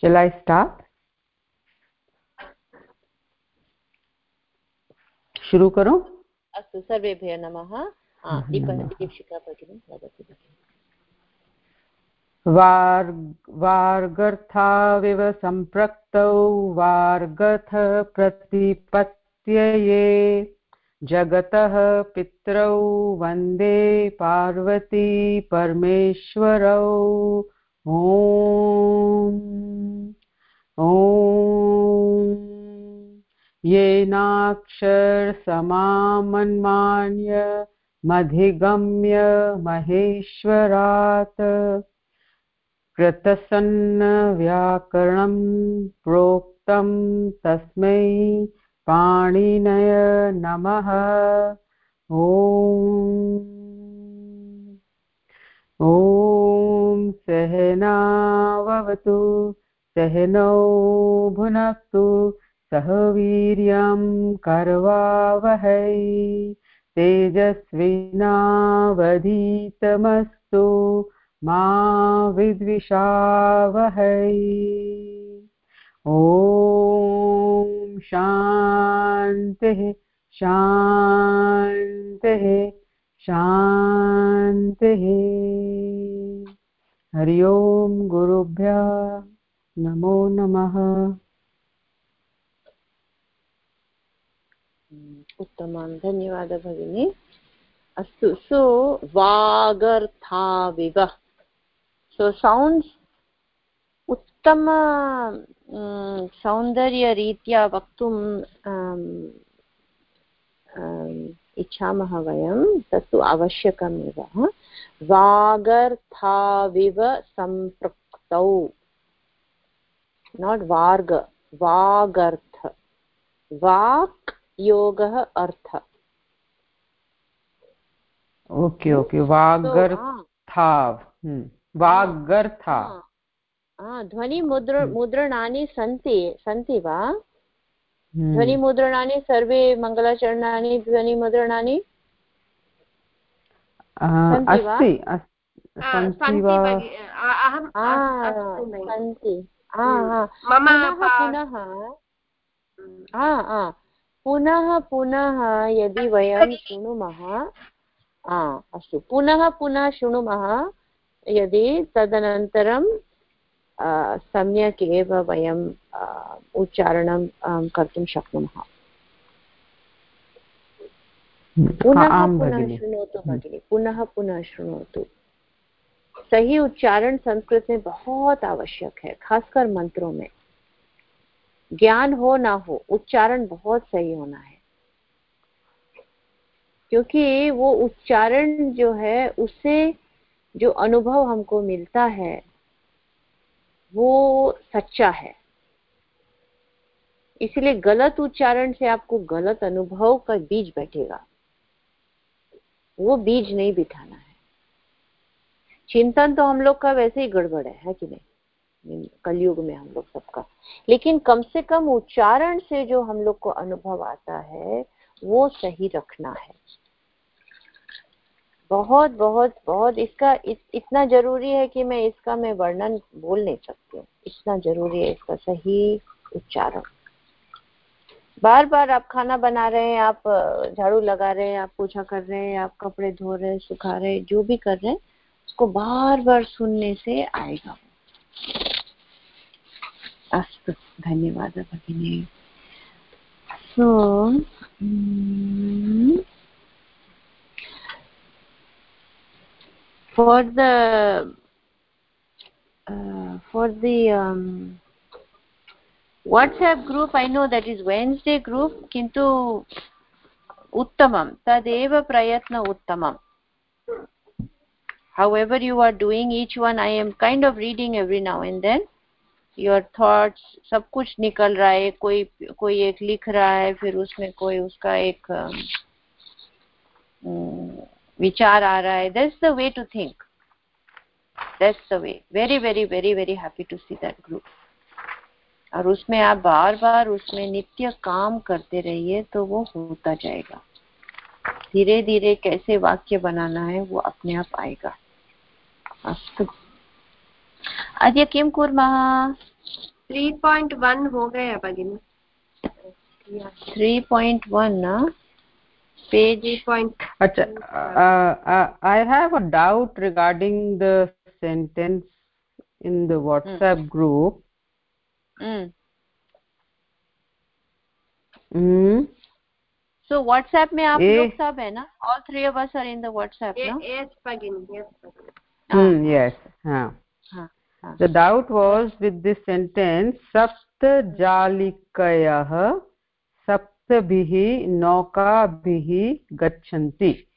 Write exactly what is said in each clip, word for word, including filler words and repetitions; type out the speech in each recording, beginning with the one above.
Shall I start? शुरू करो। अस्तु, सर्वेभ्यः नमः। दीपिका भगिनी वदतु। वार् वार्गर्थाविव सम्पृक्तौ वार्गथ प्रतिपत्यये जगतः पितरौ वन्दे पार्वती परमेश्वरौ। ॐ ॐ येनाक्षरसमामन्मान्य मधिगम्य महेश्वरात् कृतसन्न व्याकरणं प्रोक्तं तस्मै पाणिनय नमः। ॐ ॐ सहनाववतु सहनौ भुनक्तु सह वीर्यं करवावहै तेजस्विनावधीतमस्तु मा विद्विषावहै। ॐ शान्तिः शान्तिः शान्तिः। हरि ओम गुरुभ्यः नमो नमः। उत्तमं, धन्यवादः भगिनी। अस्तु, सो वागर्थाविव, सो साउंड्स उत्तम सौन्दर्यरीत्या वक्तुम् इच्छामः वयं, तत्तु आवश्यकमेव। वागर्थाविव सम्पृक्तौ, नाट् वार्ग, वागर्थ, वाक् योगः अर्थ। Okay okay, वागर्था, वागर्था। ध्वनि मुद्र मुद्रणानि सन्ति सन्ति वा? ध्वनिमुद्रणानि सर्वे मङ्गलाचरणानि ध्वनिमुद्रणानि सन्ति वा? सन्ति वा? सन्ति। पुनः पुनः पुनः यदि वयं शृणुमः, अस्तु, पुनः पुनः शृणुमः यदि, तदनन्तरं सम्यक् एव वयं उच्चारणं कर्तुं शक्नुमः। पुनः पुनः शृणोतु भगिनी, पुनः पुनः शृणोतु। सही उच्चारण संस्कृत में बहुत आवश्यक है, खासकर मंत्रों में। ज्ञान हो ना हो, उच्चारण बहुत सही होना है, क्योंकि वो उच्चारण जो है उससे जो अनुभव हमको मिलता है वो सच्चा है। इसलिए गलत उच्चारण से आपको गलत अनुभव का बीज बैठेगा, वो बीज नहीं बिठाना है। चिंतन तो हम लोग का वैसे ही गड़बड़ है, है कि नहीं, कलयुग में हम लोग सबका। लेकिन कम से कम उच्चारण से जो हम लोग को अनुभव आता है वो सही रखना है। बहुत बहुत बहुत इसका इत, इतना जरूरी है कि मैं इसका मैं वर्णन बोल नहीं सकती हूँ, इतना जरूरी है इसका सही उच्चारण। बार बार आप खाना बना रहे हैं, आप झाड़ू लगा रहे हैं, आप पोछा कर रहे हैं, आप कपड़े धो रहे हैं, सुखा रहे हैं, जो भी कर रहे हैं, उसको बार बार सुनने से आएगा। अस्तु, धन्यवाद भगिनी। सो for the uh, for the um, WhatsApp group, I know that is Wednesday group, किन्तु उत्तमं, तदेव प्रयत्न उत्तमं। However you are doing each one, I am kind of reading every now and then your thoughts, सब कुछ निकल रहा है, कोई कोई एक लिख रहा है, फिर उसमें कोई उसका एक विचार आ रहा है। That's the way to think, that's the way। very very very very happy to see that group। और उसमें आप बार बार उसमें नित्य काम करते रहिए तो वो होता जाएगा। धीरे धीरे कैसे वाक्य बनाना है वो अपने आप आएगा। अस्तु, अद्य किं कुर्मः? थ्री पॉइंट वन हो गया भगिनी। थ्री पॉइंट वन ना पेज पॉइंट। अच्छा, I have a doubt regarding the sentence in the WhatsApp hmm. group. Hmm. Hmm. So WhatsApp में आप लोग सब है ना? All three of us are in the WhatsApp, no? Yes, Pagini. Yes, Pagini. Hmm. Yes. हाँ. हाँ. The doubt was with this sentence, Sapta Jalikayah Saptabhihi Naukabhihi Gachanti.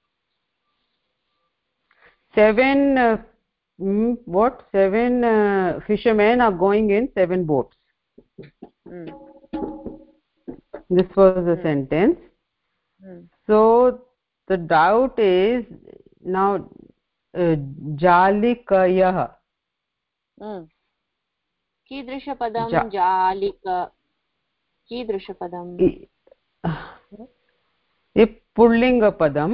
Seven, uh, mm, what? Seven uh, fishermen are going in seven boats. Mm. This was the mm. sentence. Mm. So the doubt is now uh, Jalikayah. Mm. कीदृशपदं जालिक कीदृशपदं ये पुल्लिङ्गपदं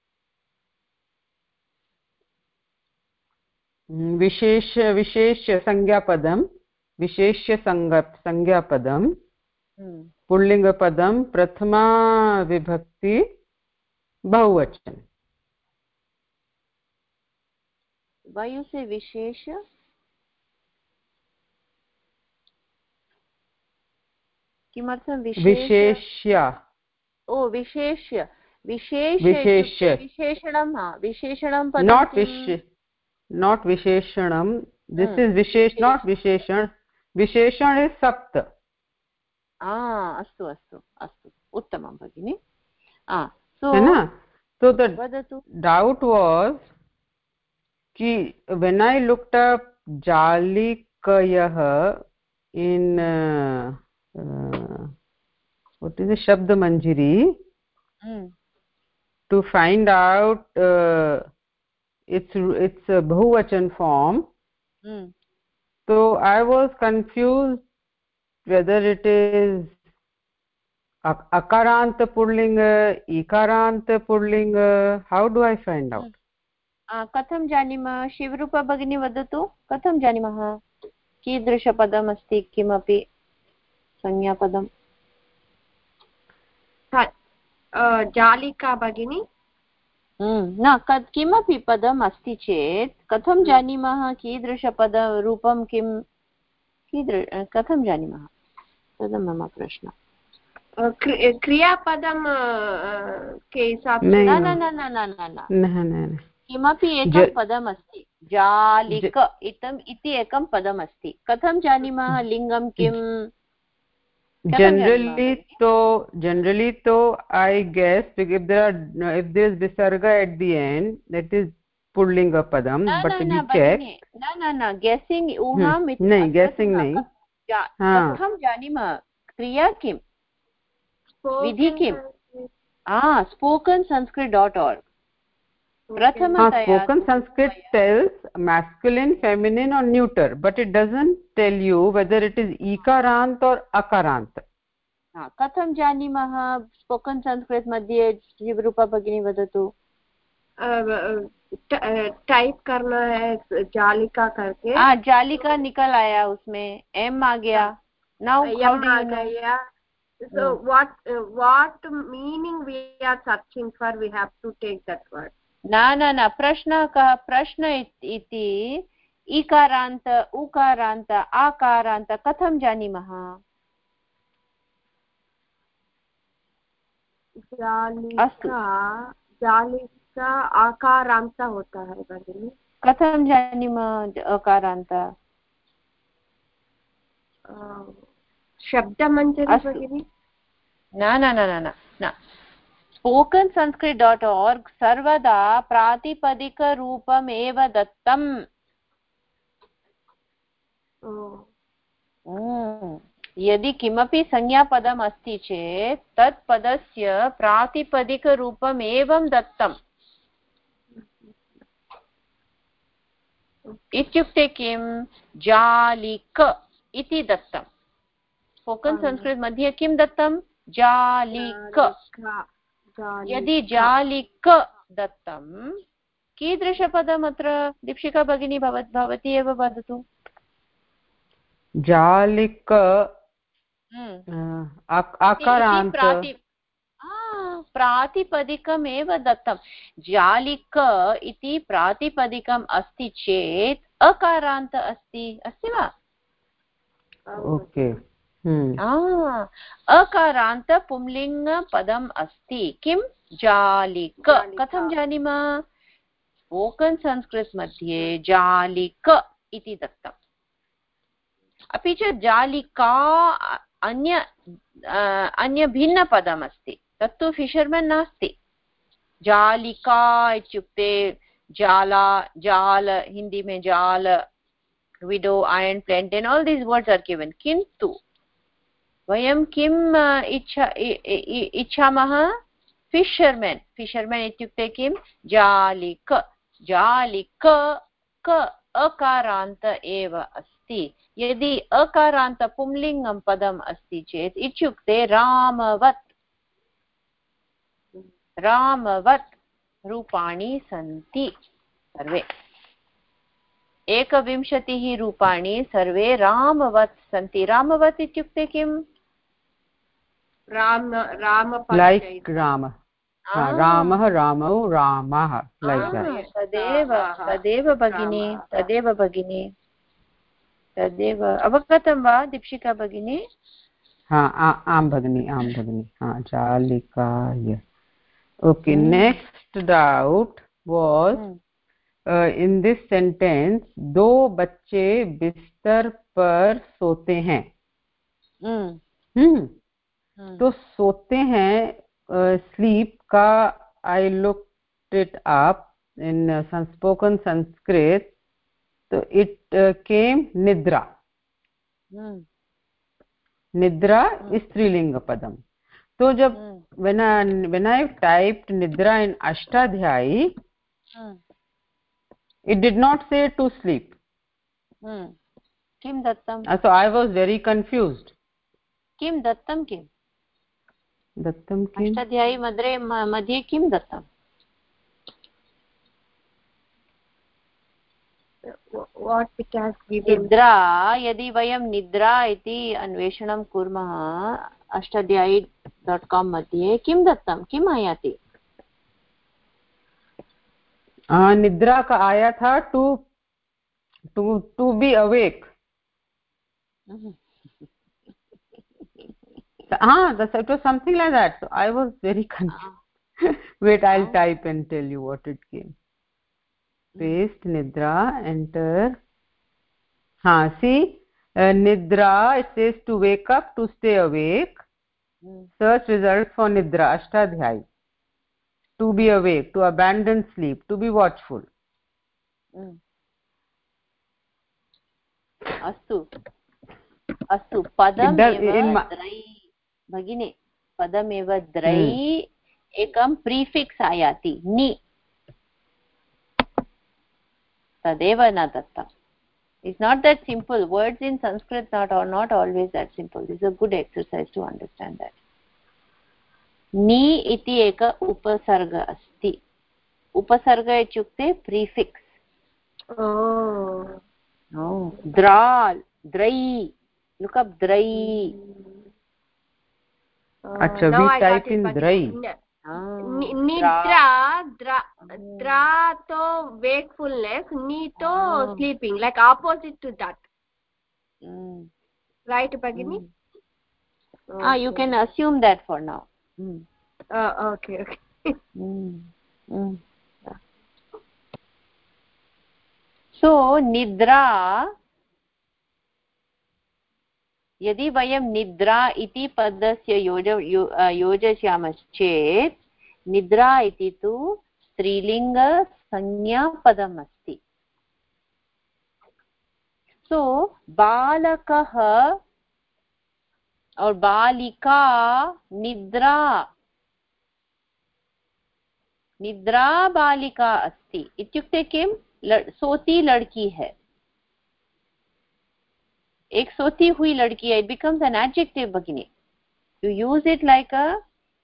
विशेष विशेष्य संज्ञापदं विशेष्य संज्ञापदं पुल्लिङ्गपदं प्रथमा विभक्ति बहुवचन। Why you say विशेष? किमर्थं विशेष्य? ओ विशेष्य विशेष विशेष्य विशेषणं हाँ विशेषणं पदं not wishes not visheshanam. This hmm. is vishesh not visheshan. Visheshan is sapt. Ah, astu astu astu uttamam bhagini. Ah, so Hai so the vadatu. Doubt was ki when I looked up jalikayah in uh, uh, what is the shabd manjari hmm. to find out uh, it's it's a bahuvachan form. Hmm. So I was confused whether it is akaranta pullinga, ikaranta pullinga. How do I find out? Hmm. katham janima Shivrupa bhagini vadatu katham janimah कीदृशपदम् अस्ति किमपि संज्ञापदं जालिका भगिनी न किमपि पदम् अस्ति चेत् कथं जानीमः कीदृशपदरूपं किं कीदृ कथं जानीमः तद् मम प्रश्नः क्रियापदं के हिसाब से न न न न किमपि एकं पदम् अस्ति जालिक इदम् इति एकं पदम् अस्ति कथं जानीमः लिङ्गं किम् generally so generally so I guess if there are if there is visarga at the end that is pullinga padam na, but na, we na, check na na na guessing uham hmm. nahi guessing nahi katham janimah kriya kim vidhi kim ah spoken sanskrit dot org prathama spoken sanskrit tells masculine feminine or neuter but it doesn't tell you whether it is ikarant or akarant ha katham janimah spoken sanskrit madhye Shivrupa bhagini vadatu type करना है जालिका करके हाँ जालिका निकल आया उसमें M आ गया now how do you know so hmm. what uh, what meaning we are searching for we have to take that word ना ना ना प्रश्न का प्रश्न इति इकारान्त उकारान्त आकारान्त कथं जानीमः जालिका जालिका आकारान्त होता है भगिनी कथं जानीमः अकारान्त शब्दमञ्जरी भगिनी न न न न spoken sanskrit dot org सर्वदा प्रातिपदिकरूपम् एव दत्तम् यदि किमपि संज्ञापदम् अस्ति चेत् तत् पदस्य प्रातिपदिकरूपम् एवं दत्तम् इत्युक्ते किं जालिक इति दत्तम् स्पोकन् संस्कृत मध्ये किं दत्तं जालिक यदि जालिक दत्तं कीदृशपदम् अत्र दीक्षिका भगिनी भवती एव वदतु जालिक आकारान्त प्रातिपदिकमेव दत्तं जालिक इति प्रातिपदिकम् अस्ति चेत् अकारान्त अस्ति अस्ति वा ओके अकारान्त पुंलिङ्गपदम् अस्ति किं जालिक कथं जानीमः स्पोकन् संस्कृत मध्ये जालिक इति दत्तम् अपि च जालिका अन्य अन्य भिन्नपदम् अस्ति तत्तु फिशर्मन् नास्ति जालिका इत्युक्ते जाला जाल हिंदी में जाल widow iron plantain all these words are given किन्तु वयं किम् इच्छा इच्छामः फिशर्मन् फिशर्मन् इत्युक्ते किं जालिक जालिक क अकारान्त एव अस्ति यदि अकारान्त पुंलिङ्गं पदम् अस्ति चेत् इत्युक्ते रामवत् रामवत् रूपाणि सन्ति सर्वे एकविंशतिः रूपाणि सर्वे रामवत् सन्ति रामवत् इत्युक्ते किम् राम राम लाइक राम रामः रामौ रामः तदेव तदेव भगिनी तदेव भगिनी तदेव अवगतं वा दीक्षिका भगिनी हा आं भगिनी आं भगिनी हा जालिकाय okay next doubt was in this sentence दो बच्चे बिस्तर पर सोते हैं हम्म तो सोते हैं स्लीप uh, का I looked it up in spoken Sanskrit तो इट केम निद्रा निद्रा स्त्रीलिंग पदम तो जब when I when I typed nidra in ashtadhyayi it did not say to sleep kim dattam so I was very confused kim dattam kim dattam kim ashtadhyayi madre madhye kim dattam what it has given निद्रा यदि वयं निद्रा इति अन्वेषणं कुर्मः Ashtadhyayi dot काम् मध्ये किं दत्तं किम् आयाति निद्रा का आया था to to to be awake हाँ it was something like that so I was very confused wait I'll type and tell you what it came paste nidra enter ha see uh, nidra it says to wake up to stay awake mm. search results for nidra ashtadhyayi to be awake to abandon sleep to be watchful mm. astu astu padameva drai bhagini padameva drai mm. ekam prefix ayati ni tadeva na dattam it's not that simple words in sanskrit not are not always that simple this is a good exercise to understand that ni iti eka upasarga asti upasarga ityukte prefix oh oh dral drai look up drai uh, acha we type in drai nidra dra dra to wakefulness ni to oh. sleeping like opposite to that mm. right Bhagini mm. okay. ah you can assume that for now mm. uh, okay okay mm. Mm. so nidra यदि वयं निद्रा इति पदस्य योज योजयामश्चेत् निद्रा इति तु स्त्रीलिङ्ग संज्ञापदम् अस्ति सो बालकः और बालिका निद्रा निद्रा बालिका अस्ति इत्युक्ते किं सोती लड़की है एक सोती हुई लड़की है it becomes an adjective bhagini you use it like a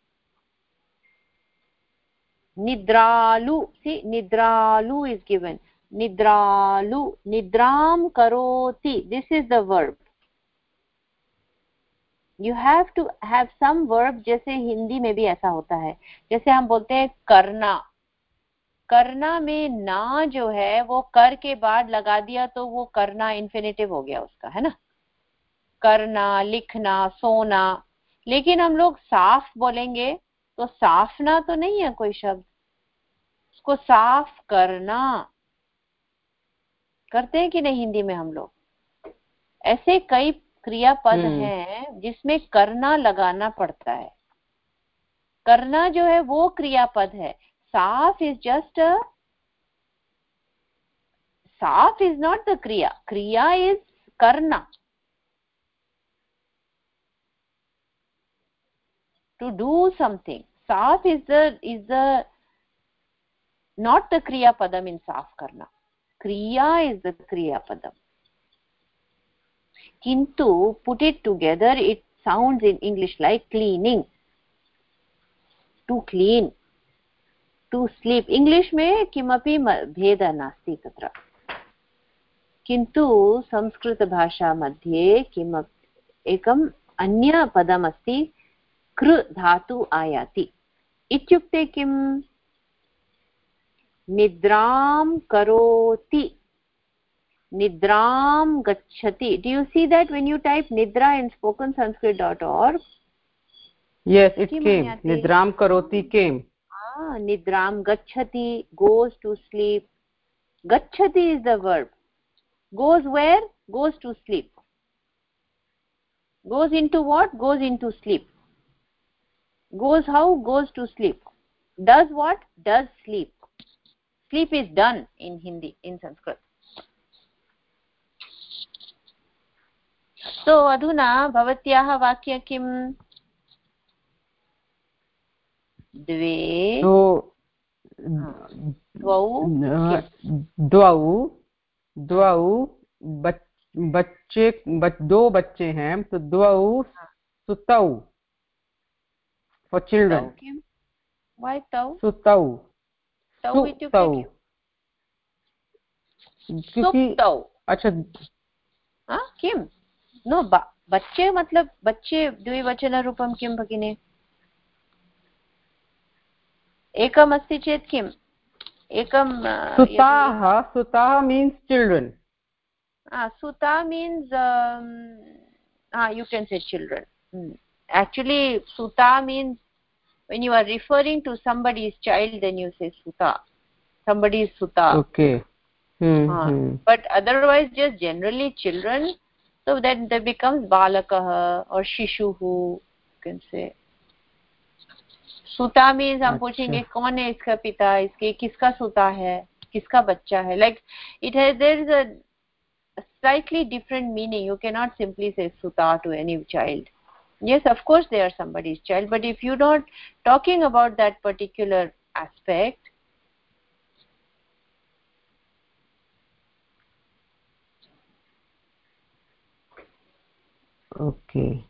nidralu see nidralu is given nidralu nidram karoti this is the verb you have to have some verb. जैसे हिंदी में भी ऐसा होता है, जैसे हम बोलते हैं करना, करना में ना जो है वो कर के बाद लगा दिया तो वो करना इन्फिनेटिव हो गया उसका, है ना, करना, लिखना, सोना। लेकिन हम लोग साफ बोलेंगे तो साफना तो नहीं है कोई शब्द, उसको साफ करना करते हैं कि नहीं हिंदी में हम लोग। ऐसे कई क्रियापद हैं जिसमें करना लगाना पड़ता है। करना जो है वो क्रियापद है, साफ इज जस्ट अ, साफ इज नॉट द क्रिया, क्रिया इज करना, टू डू समथिंग। साफ is the is the not the क्रियापदम इन साफ करना, क्रिया इज द क्रियापदम। किंतु put it together it sounds in English like cleaning, to clean, to sleep। English में किमपि भेदः नास्ति तत्र, किन्तु संस्कृत भाषा मध्ये किम एकम् अन्य पदम् अस्ति, कृ धातु आयाति। इत्युक्ते किम्, निद्रां करोति, Nidram gacchati. Do you see that when you type Nidra in spoken sanskrit dot org? Yes, it came. Nidram karoti came. Ah, Nidram gacchati, goes to sleep. Gacchati is the verb. Goes where? Goes to sleep. Goes into what? Goes into sleep. Goes how? Goes to sleep. Does what? Does sleep. Sleep is done in Hindi, in Sanskrit. So अधुना भवत्याः वाक्य किम्? द्वे द्वौ द्वौ द्वौ बच्चे, दो बच्चे हैं तो द्वौ सुतौ, for children। Why तौ? सुतौ, तौ इत्युक्ते क्योंकि अच्छा हाँ किम नो बच्चे मतलब बच्चे द्विवचन रूपं किं भगिनी? एकम् अस्ति चेत् किम्? एकं सुताः, सुताः means children. ah suta means um, ah you can say children. hmm. Actually suta means when you are referring to somebody's child, then you say suta, somebody's suta. Okay. hmm, ah. hmm. But otherwise just generally children, so that that becomes balakah or shishuhu, you can say. Suta means हम पूछेंगे कौन है इसका पिता, इसके किसका सुता है, किसका बच्चा है। Like it has, there is a slightly different meaning. You cannot simply say suta to any child. Yes, of course they are somebody's child, but if you're not talking about that particular aspect, okay.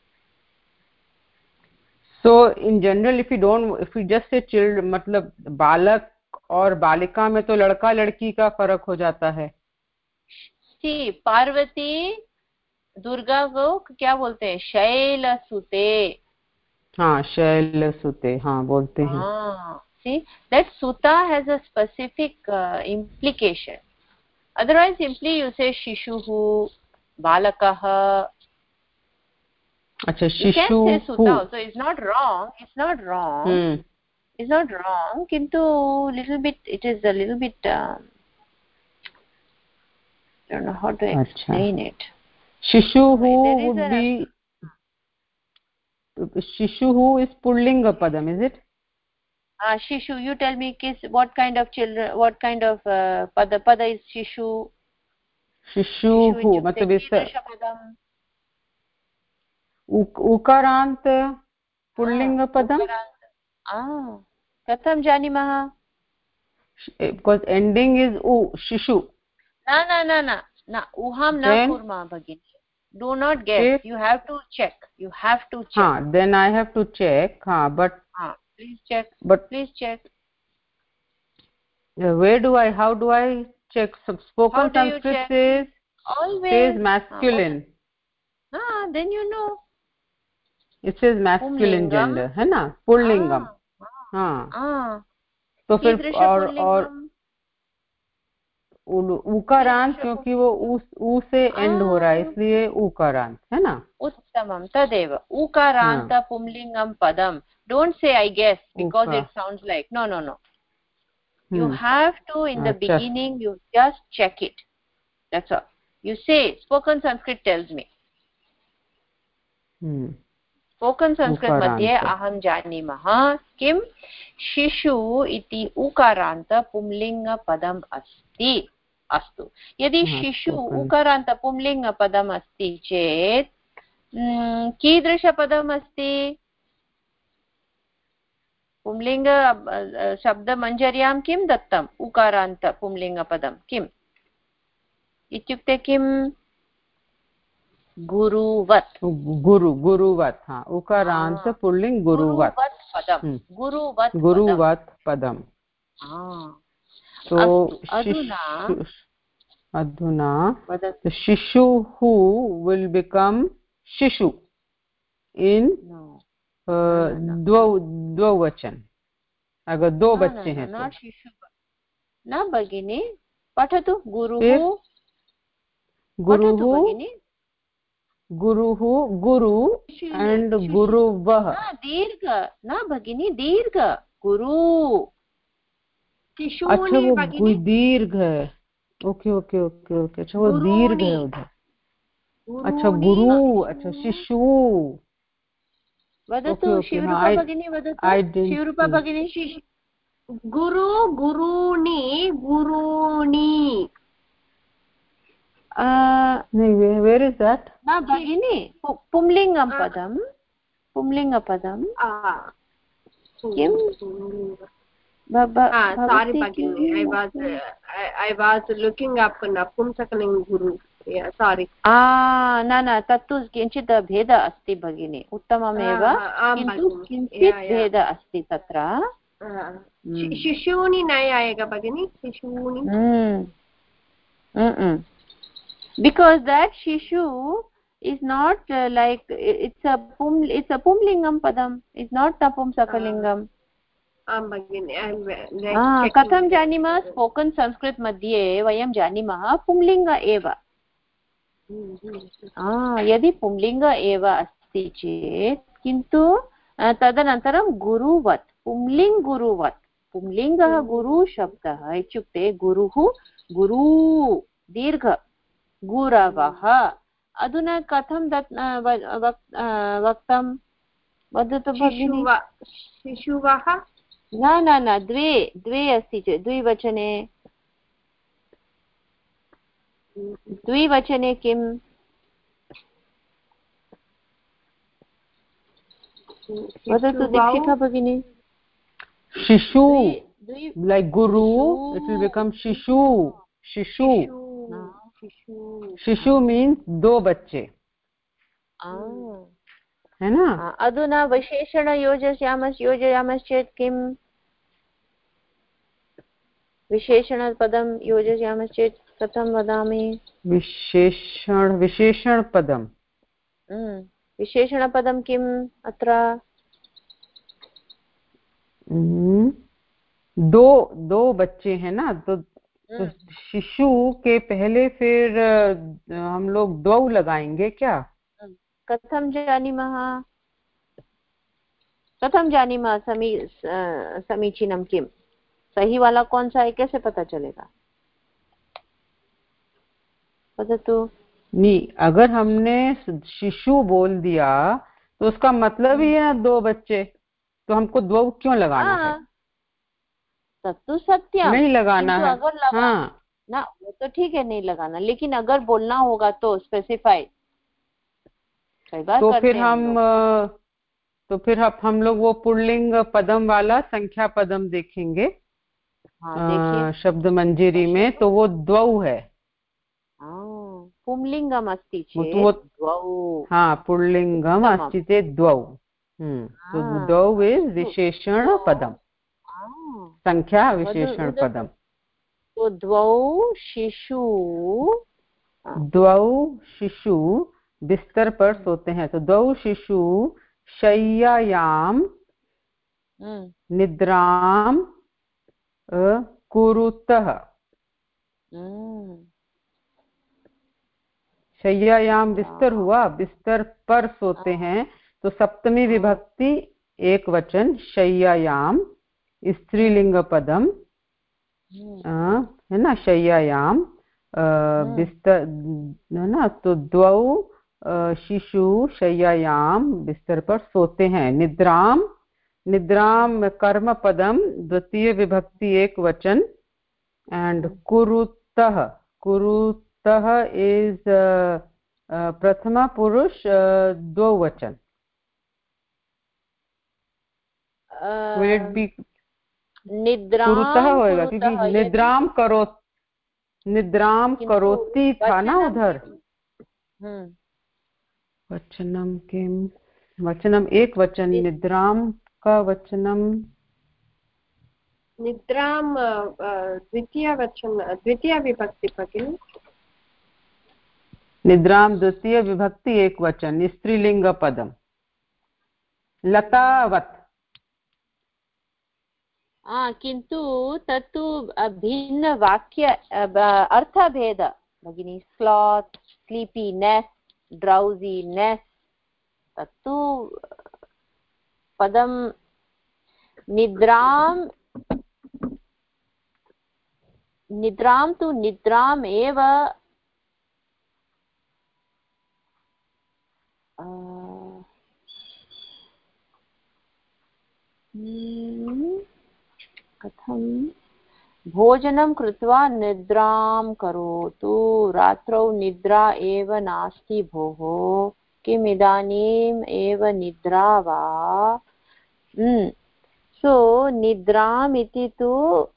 So in general, if you don't, if we just say child, मतलब बालक और बालिका में तो लड़का लड़की का फर्क हो जाता है। सी पार्वती दुर्गा को क्या बोलते हैं? शैल सुते। हाँ शैल सुते, हाँ बोलते हैं। हाँ, see that suta has a specific uh, implication. Otherwise simply you say shishuhu, balakah. अच्छा शिशु, you can say suta also, it's not wrong, it's not wrong. hmm. It's not wrong, kintu little bit, it is a little bit uh, I don't know how to explain Achha. it. Shishuhu would a... be, Shishuhu is pullinga padam, is it? Ah, uh, Shishu, you tell me, kiss, what kind of children, what kind of uh, pada? Pada is Shishu. Shishuhu, matlab is उकारांत पुल्लिंग पदम। ah katham janimah? Because ending is u, shishu. na na na na na uham na kurma bhagini, do not guess, check. You have to check, you have to check. ha then I have to check, ha but ha please check, but please check. Where do I, how do I check? Spoken Sanskrit says always says masculine. ah then you know. It says masculine gender है ना, पुल्लिंगम। हाँ, तो फिर और और उकारांत, क्योंकि वो ऊ ऊ से एंड हो रहा है इसलिए उकारांत है ना। उत्तमम, तदेव उकारांत पुंलिंगम पदम। Don't say I guess because it sounds like, no no no, you have to in the beginning you just check it, that's all. You say spoken Sanskrit tells me, hmm. spoken Sanskrit मध्ये aham janimah kim shishu iti ukaranta pumlinga padam asti। अस्तु, यदि शिशु उकारान्त पुंलिंग पदम् अस्ति चेत् कीदृशपदम् अस्ति? पुंलिंग शब्दमञ्जर्यां किं दत्तम्? उकारान्त पुंलिङ्गपदं किम् इत्युक्ते किम्? गुरुवत्। गुरु गुरुवत्, हाँ, उकारान्त पुल्लिंग गुरुवत् पदम्, गुरुवत् गुरुवत् पदम्। तो अधुना अधुना शिशुः will become शिशु in द्वौ द्वौ वचन, अगर दो बच्चे हैं तो। शिशु न भगिनी, पठतु। गुरुः गुरुः गुरुः गुरु एंड गुरुवः। दीर्घ न भगिनी, दीर्घ गुरु। अच्छा वो दीर्घ है, ओके ओके ओके ओके, अच्छा वो दीर्घ है उधर। अच्छा गुरु, अच्छा शिशु। वदतु शिवरूपा भगिनी, वदतु शिवरूपा भगिनी। गुरु गुरूणि गुरूणि। नहीं, वेयर इज दैट? न भगिनी, पुंलिंगं पदं, पुंलिंगपदं किं? Sorry Bhagini, I was I, I was looking up Napumsakaling Guru. Yeah, sorry. Ah, न न, तत्तु किञ्चित् भेदः अस्ति भगिनी, उत्तममेव, किन्तु किञ्चित् भेदः अस्ति तत्र। शिशूनि न आएगा भगिनी, शिशूनि। Because that shishu is not uh, like it's a pum, it's a pumlingam padam, it's not napumsakalingam. आं भगिनी, कथं जानीमः? स्पोकन् संस्कृत मध्ये वयं जानीमः पुंलिङ्ग एव। यदि पुंलिङ्ग एव अस्ति चेत् किन्तु तदनन्तरं गुरुवत्, पुंलिङ्ग गुरुवत्, पुंलिङ्गः गुरु शब्दः इत्युक्ते गुरुः गुरु दीर्घ गुरवः। अधुना कथं वक्तं? वदतु भगिनी। शिशुवः न न न, द्वे द्वे अस्ति चेत् द्विवचने, द्विवचने किम्? वदतु दीक्षिका भगिनी। शिशु, like guru, it will become shishu. Shishu. शिशु means दो बच्चे, है ना। अधुना विशेषण योजयामः योजयामश्चेत् किम्? विशेषणपदं योजयामश्चेत् कथं वदामि? विशेषण विशेषणपदं विशेषणपदं किम् अत्र? दो दो बच्चे हैं ना, तो, तो शिशु के पहले फिर हम लोग द्वौ लगाएंगे क्या? कथं जानीमः? कथं जानीमः समी समीचीनं किम? सही वाला कौन सा है, कैसे पता चलेगा? वदतु। नहीं, अगर हमने शिशु बोल दिया तो उसका मतलब ही है ना दो बच्चे, तो हमको द्वौ क्यों लगाना है? तत्तु सत्यम, नहीं लगाना है। अगर लगा, हाँ ना, वो तो ठीक है नहीं लगाना, लेकिन अगर बोलना होगा तो स्पेसिफाई। तो फिर हम, हम तो फिर हम हम लोग वो पुल्लिंग पदम वाला संख्या पदम देखेंगे। हाँ, शब्द मंजरी में तो वो द्वौ है। पुंलिंगम अस्ति चेत् द्वौ। हाँ, पुल्लिंगम अस्ति चेत् द्वौ। हम्म, तो द्वौ इज विशेषण पदम, संख्या विशेषण पदम। तो द्वौ शिशु, द्वौ शिशु बिस्तर पर सोते हैं, तो द्वौ शिशु शय्यायां निद्रां कुरुतः। शय्यायां बिस्तर हुआ, बिस्तर पर सोते हैं, तो सप्तमी विभक्ति एक वचन शय्यायां, स्त्रीलिंग पदम है ना, शय्यायां बिस्तर है ना, तो द्वौ शिशु शय्यायां बिस्तर पर सोते हैं। निद्रां, निद्रां कर्म पदम द्वितीय विभक्ति एक वचन, एंड कुरुतः, कुरुतः इज प्रथमा पुरुष दो वचन। विल इट बी कुरुतः होएगा, क्योंकि निद्राम करो, निद्राम करोति था ना उधर। वचनम किम, वचनम एक वचन, निद्राम का वचनम निद्रां द्वितीय वचन, द्वितीय विभक्ति भगिनी। निद्रां द्वितीय विभक्ति एक वचन, स्त्रीलिंग पदम लतावत्। किन्तु तत्तु भिन्न वाक्य अर्थभेद भगिनी। स्लॉथ, स्लीपीनेस, ड्राउजीनेस, तत्तु पदं निद्रां, निद्रां तु निद्राम् एव कथं भोजनं कृत्वा निद्रां करोतु, रात्रौ निद्रा एव नास्ति भोः, किम् इदानीम् एव निद्रा वा। सो निद्राम् इति तु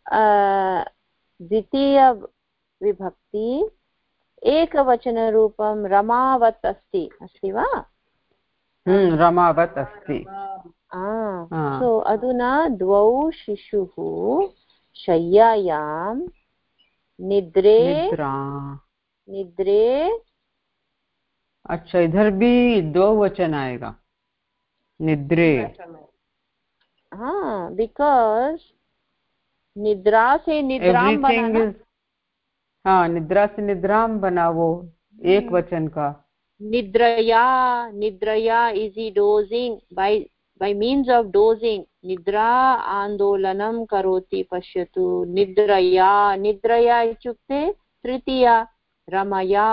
द्वितीय विभक्ति एकवचनरूपं रमावत् अस्ति, अस्ति वा? रमावत् अस्ति। सो अधुना द्वौ शिशुः शय्यायां निद्रे, निद्रे। अच्छा, इधर भी दो वचन आएगा, निद्रे। हाँ, बिकॉज निद्रा से निद्राम बनाना। हाँ, निद्रा से निद्राम बना, वो एक वचन का। निद्रया, निद्रया is he dozing, by by means of dozing, nidra आंदोलनम करोति पश्यतु। निद्रया, निद्रया इत्युक्ते तृतीया, रमया।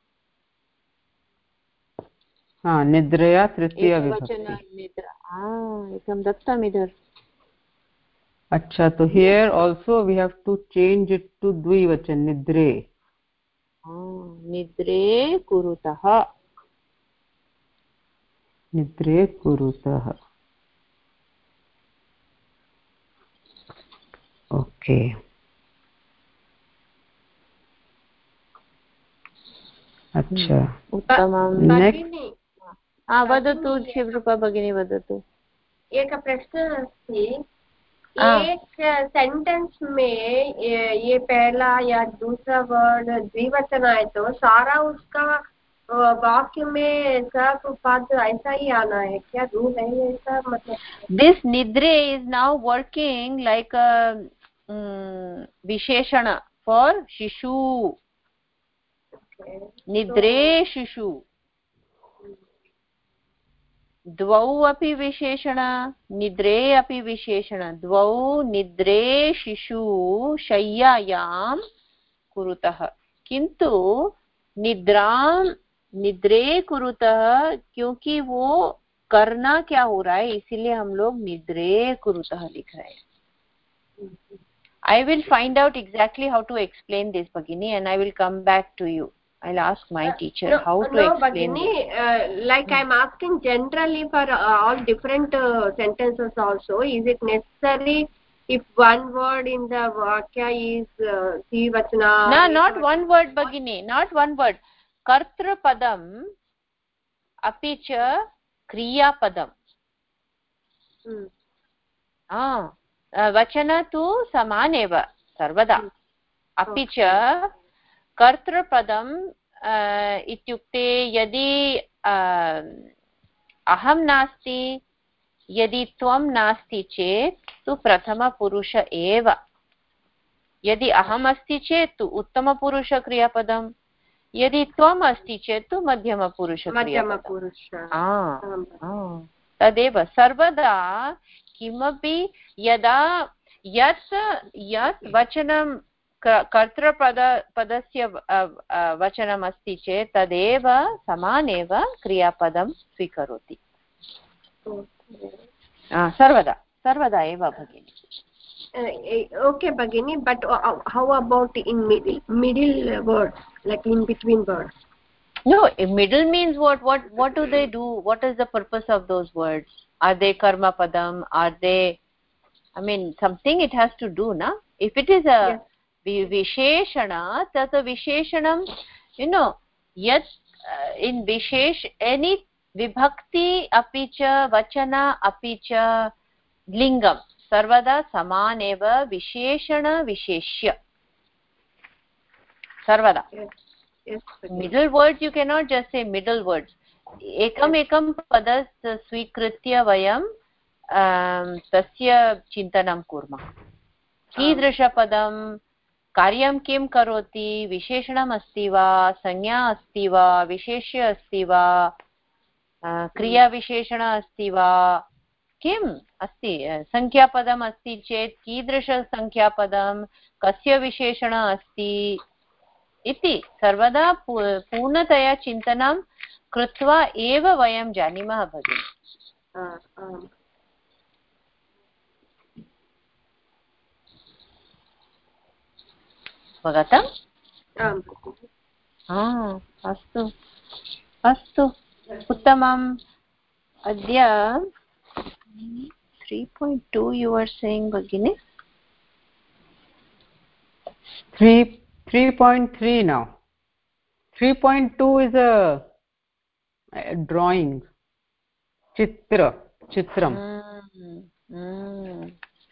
हाँ, निद्रया तृतीया विभक्ति। निद्रा, हाँ, एकं दत्तम इधर। अच्छा, तो here also we have to change it to द्विवचन, निद्रे। हाँ, निद्रे कुरुतः, निद्रे कुरुतः। ओके, अच्छा, उत्तमं। वदतु शिवरूपा भगिनी, वदतु। एकः प्रश्नः अस्ति, एक सेंटेंस में ये, ये पहला या दूसरा वर्ड द्विवचन आए तो सारा उसका वाक्य में सब पद ऐसा ही आना है क्या? रूल है ऐसा? मतलब दिस निद्रे is now working like a विशेषण फॉर शिशु। निद्रे शिशु, द्वौ अपि विशेषण, निद्रे अपि विशेषण, द्वौ निद्रे शिशु शय्यायां कुरुतः। किंतु निद्रां निद्रे कुरुतः, क्योंकि वो करना क्या हो रहा है, इसीलिए हम लोग निद्रे कुरुतः लिख रहे हैं। I will find out exactly how to explain this, Bhagini, and I will come back to you. I'll ask my teacher uh, no, how to no, explain Bhagini, this. Uh, like I'm asking generally for uh, all different uh, sentences also. Is it necessary if one word in the vakya is Sivachana? Uh, no, not one word, Bhagini, not one word. Kartra padam api cha kriya padam. Hmm. Ah, vachana tu saman eva sarvada. Hmm. अपि च कर्तृपदम् इत्युक्ते यदि अहं नास्ति यदि त्वं नास्ति चेत् तु प्रथमपुरुष एव यदि अहम् अस्ति चेत् तु उत्तमपुरुषक्रियापदं यदि त्वम् अस्ति चेत् तु मध्यमपुरुषक्रियापदं तदेव सर्वदा किमपि यदा यत् यत् वचनं कर्तृपद पदस्य वचनम् अस्ति चेत् तदेव समानेव क्रियापदं स्वीकरोति सर्वदा सर्वदा एव भगिनि okay bagini but uh, how about in middle middle words like in between words no middle means what what what do they do what is the purpose of those words are they karma padam are they I mean something it has to do na if it is a yes. visheshana that a visheshanam you know yet uh, in vishesh any vibhakti api cha vachana api cha lingam सर्वदा समान एव विशेषण विशेष्य सर्वदा middle words you can not just say middle words एकम एकम पद स्वीकृत्य वयं तस्य चिन्तनं कुर्मः कीदृशपदं कार्यं किं करोति विशेषणम् अस्ति वा संज्ञा अस्ति वा विशेष्य अस्ति वा क्रिया विशेषण अस्ति वा किम् अस्ति संख्यापदम् अस्ति चेत् कीदृशसंख्यापदं कस्य विशेषण अस्ति इति सर्वदा पूर्णतया चिन्तनं कृत्वा एव वयं जानीमः भगिनि अवगतम् अस्तु अस्तु उत्तमम् अद्य three point two you were saying bagini three three point three now three point two is a, a drawing chitra chitram mm, mm.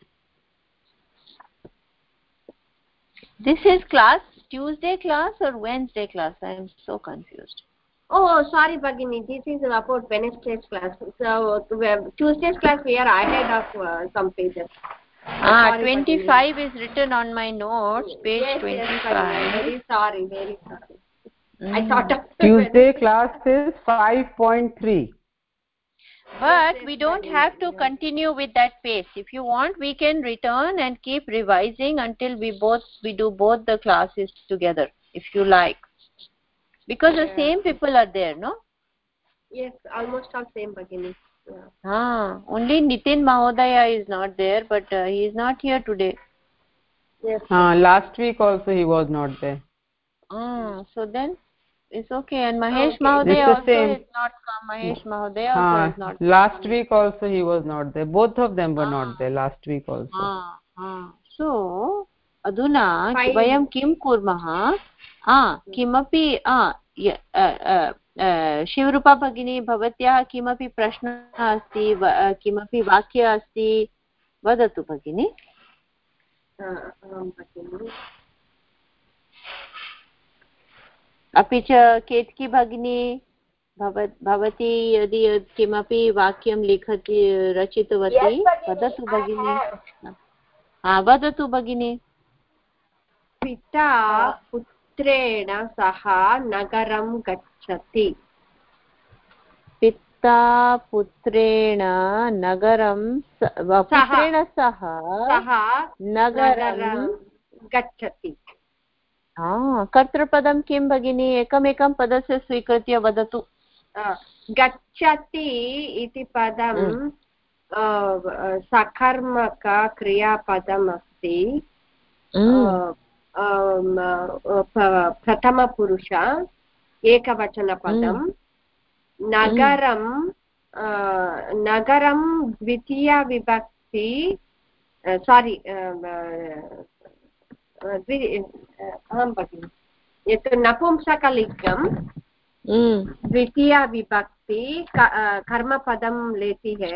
This is class Tuesday class or Wednesday class I am so confused oh sorry bagini this is about Wednesday's class so Tuesday's class we are ahead of uh, some pages ah sorry, twenty-five bagini. Is written on my notes page yes, twenty-five yes, very sorry very sorry mm. I thought of Tuesday class is five point three but we don't have to continue with that pace if you want we can return and keep revising until we both we do both the classes together if you like because yeah. the same people are there no yes almost all same bagini yeah. ah only Nitin Mahodaya is not there but uh, he is not here today yes uh, last week also he was not there ah so then it's okay and Mahesh okay. Mahodaya also same. Has not come Mahesh Mahodaya also uh, has not last come. week also he was not there both of them were ah. not there last week also ah ah so aduna vayam kim kurmah ah kimapi ah शिवरूपा भगिनी भवत्याः किमपि प्रश्नः अस्ति किमपि वाक्य अस्ति वदतु भगिनी अपि च केतकी भगिनी भवती यदि किमपि वाक्यं लिखति रचितवती वदतु भगिनी हा वदतु भगिनी पिता पुत्रेण सह नगरं गच्छति पिता पुत्रेण नगरं पुत्रेण सह नगरं गच्छति कर्तृपदं किं भगिनी एकमेकं पदस्य स्वीकृत्य वदतु गच्छति इति पदं सकर्मक क्रियापदम् अस्ति प्रथमपुरुष एकवचनपदं नगरं नगरं द्वितीया विभक्ति सारी अहं भगिनि यत् नपुंसकलिङ्गं द्वितीया विभक्ति कर्मपदं लेती है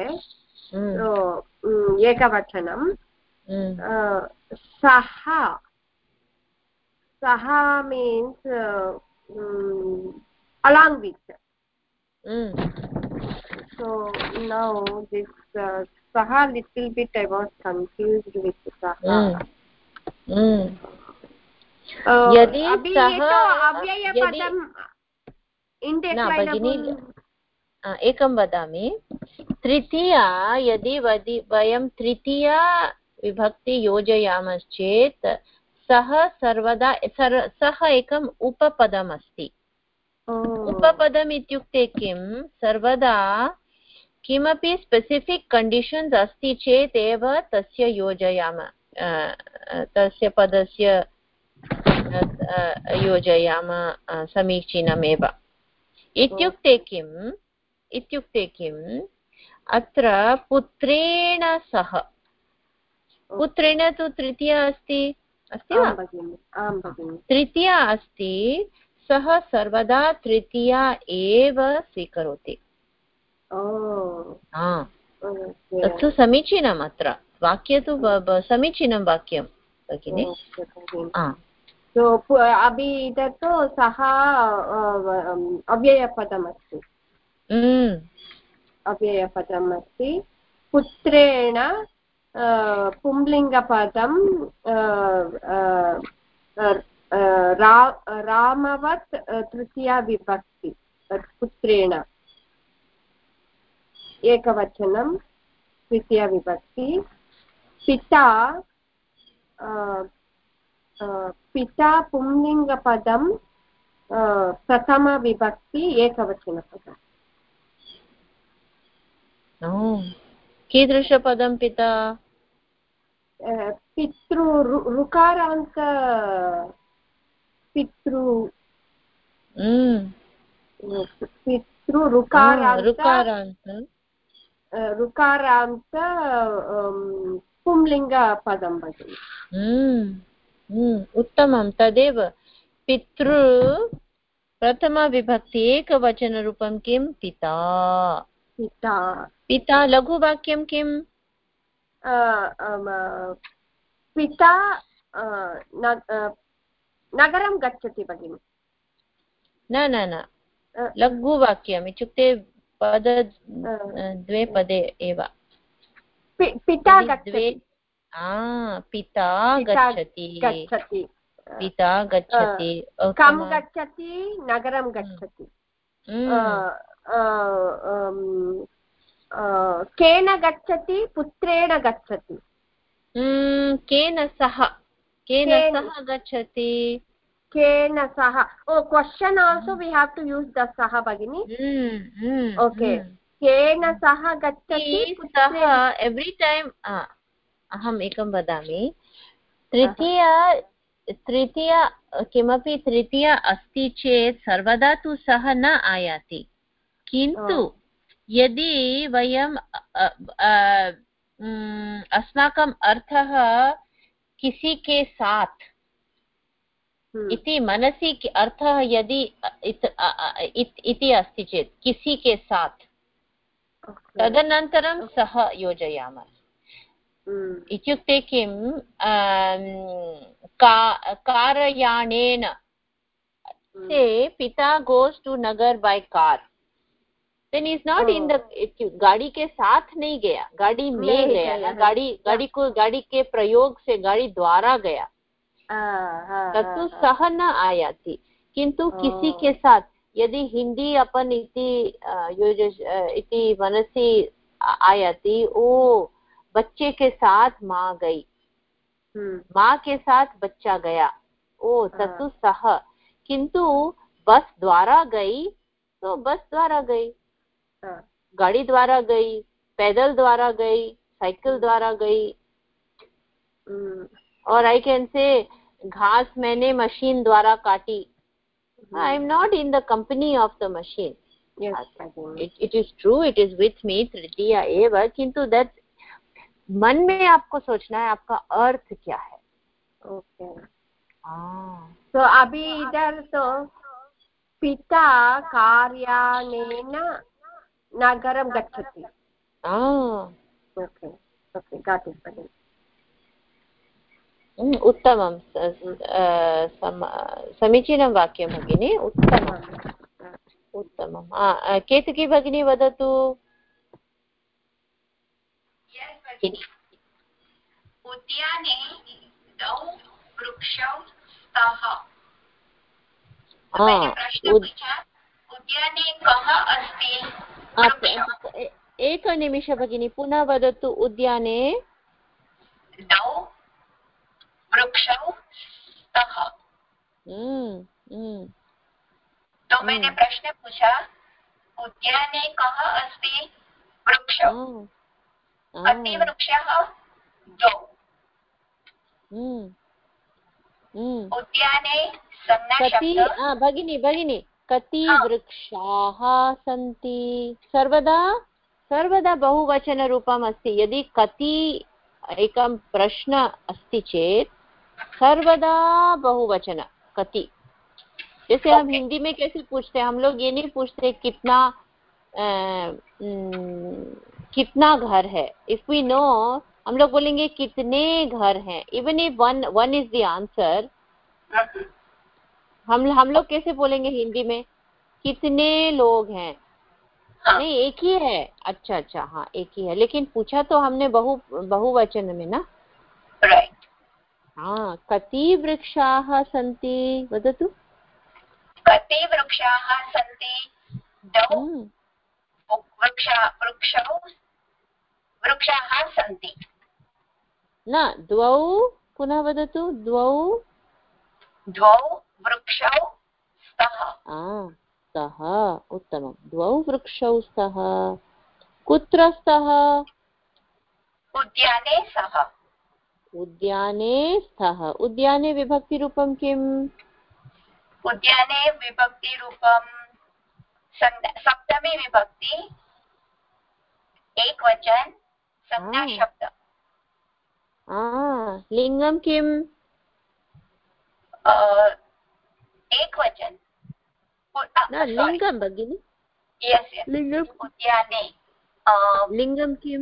एकवचनं सः सः means along with So now this uh, saha little bit I was confused with saha. Mm. Uh, यदि अभी सः ये तो अव्यय पदम् न भगिनी एकं वदामि तृतीया यदि वदि वयं तृतीया विभक्ति योजयामश्चेत् सः सर्वदा सः एकम् उपपदम् अस्ति उपपदम् इत्युक्ते किं सर्वदा किमपि स्पेसिफिक् कण्डीषन्स् अस्ति चेत् एव तस्य योजयामः तस्य पदस्य योजयामः समीचीनमेव इत्युक्ते किम् इत्युक्ते किम् अत्र पुत्रेण सह पुत्रेण तु तृतीया अस्ति अस्ति वा तृतीया अस्ति सः सर्वदा तृतीया एव स्वीकरोति तत्तु समीचीनम् अत्र वाक्य तु समीचीनं वाक्यं भगिनि अभी इधर तो सः अव्ययपदमस्ति अव्ययपदम् अस्ति पुत्रेण पुंलिङ्गपदं रामवत् तृतीया विभक्ति पुत्रेण एकवचनं तृतीया विभक्ति पिता पिता पुंलिङ्गपदं प्रथमविभक्ति एकवचनपदम् कीदृशपदं पिता पितृ ऋकारान्त पितृ पितृ ऋकारान्त ऋकारान्त पुंलिङ्गपदं भगिनि उत्तमं तदेव पितृ प्रथमविभक्ति एकवचनरूपं किं पिता पिता पिता लघुवाक्यं किम् पिता नगरं गच्छति भगिनि न न न लघुवाक्यम् इत्युक्ते पद द्वे पदे एव पिता गच्छति पिता गच्छति पिता गच्छति कं गच्छति नगरं गच्छति केन गच्छति पुत्रेण गच्छति केन सह केन सह गच्छति केन सह oh question also we have to use the saha bagini okay केन सह गच्छति सह every time अहम् एकं वदामि तृतीया तृतीया किमपि तृतीया अस्ति चेत् सर्वदा तु सः न आयाति किन्तु यदि वयं अस्माकं अर्थः किसी के साथ इति मनसि अर्थः यदि इति अस्ति चेत् किसी के साथ तदनन्तरं सः योजयामः इत्युक्ते किं कारयानेन से पिता गोes to Nagar by car then is not in the गाड़ी के साथ नहीं गया गाड़ी में गया ना गाड़ी गाड़ी को गाड़ी के प्रयोग से गाड़ी द्वारा गया तत्तु सह न आयाति किन्तु किसी के साथ यदि हिंदी अपन इति इति मनसि आयाति ओ बच्चे के साथ माँ गई माँ के साथ बच्चा गया ओ तत्तु सह किंतु बस द्वारा गई तो बस द्वारा गई गाड़ी द्वारा गई पैदल द्वारा गई साइकिल द्वारा गई और आई कैन से घास मैंने मशीन द्वारा काटी I am not in the company of the machine it is true it is with me तृतीया एव किंतु दैट मन में आपको सोचना है आपका अर्थ क्या है ओके तो अभी इधर तो पिता कार्यानेन नगरं गच्छति ओके ओके गाट् इट् उत्तमं समीचीनं वाक्यं भगिनी उत्तमम् उत्तमं केतकी भगिनी वदतु भगिनी उद्याने द्वौ वृक्षौ स्तः मैंने प्रश्न पूछा उद्याने कः अस्ति एकनिमिष भगिनी पुनः वदतु उद्याने द्वौ वृक्षौ स्तः तो मैंने प्रश्न पूछा उद्याने कः अस्ति वृक्षौ कति वृक्षः द्वौ उद्याने कति भगिनी भगिनी कति वृक्षाः सन्ति सर्वदा सर्वदा बहुवचनरूपम् अस्ति यदि कति एकं प्रश्न अस्ति चेत् सर्वदा बहुवचन कति जैसे हम हिंदी में कैसे पूछते हैं हम लोग ये नहीं पूछते कितना आ, कितना घर है इफ वी नो हम लोग बोलेंगे कितने घर हैं even if one one is the answer हम हम लोग कैसे बोलेंगे हिंदी में कितने लोग हैं नहीं एक ही है अच्छा अच्छा हाँ एक ही है लेकिन पूछा तो हमने बहु बहुवचन में ना राइट हाँ कति वृक्षाः सन्ति वदतु कति वृक्षाः सन्ति द्वौ वृक्षा वृक्षौ वृक्षाः सन्ति न द्वौ पुनः वदतु द्वौ द्वौ वृक्षौ स्तः स्तः उत्तमं द्वौ वृक्षौ स्तः कुत्र स्तः उद्याने स्तः उद्याने स्तः उद्याने विभक्तिरूपं किम् उद्याने विभक्तिरूपं सप्तमी विभक्ति एकवचन संज्ञा शब्द लिंगं किम् एकवचन न लिंगं भगिनि यस यस लिंगम् उद्याने लिंगं किम्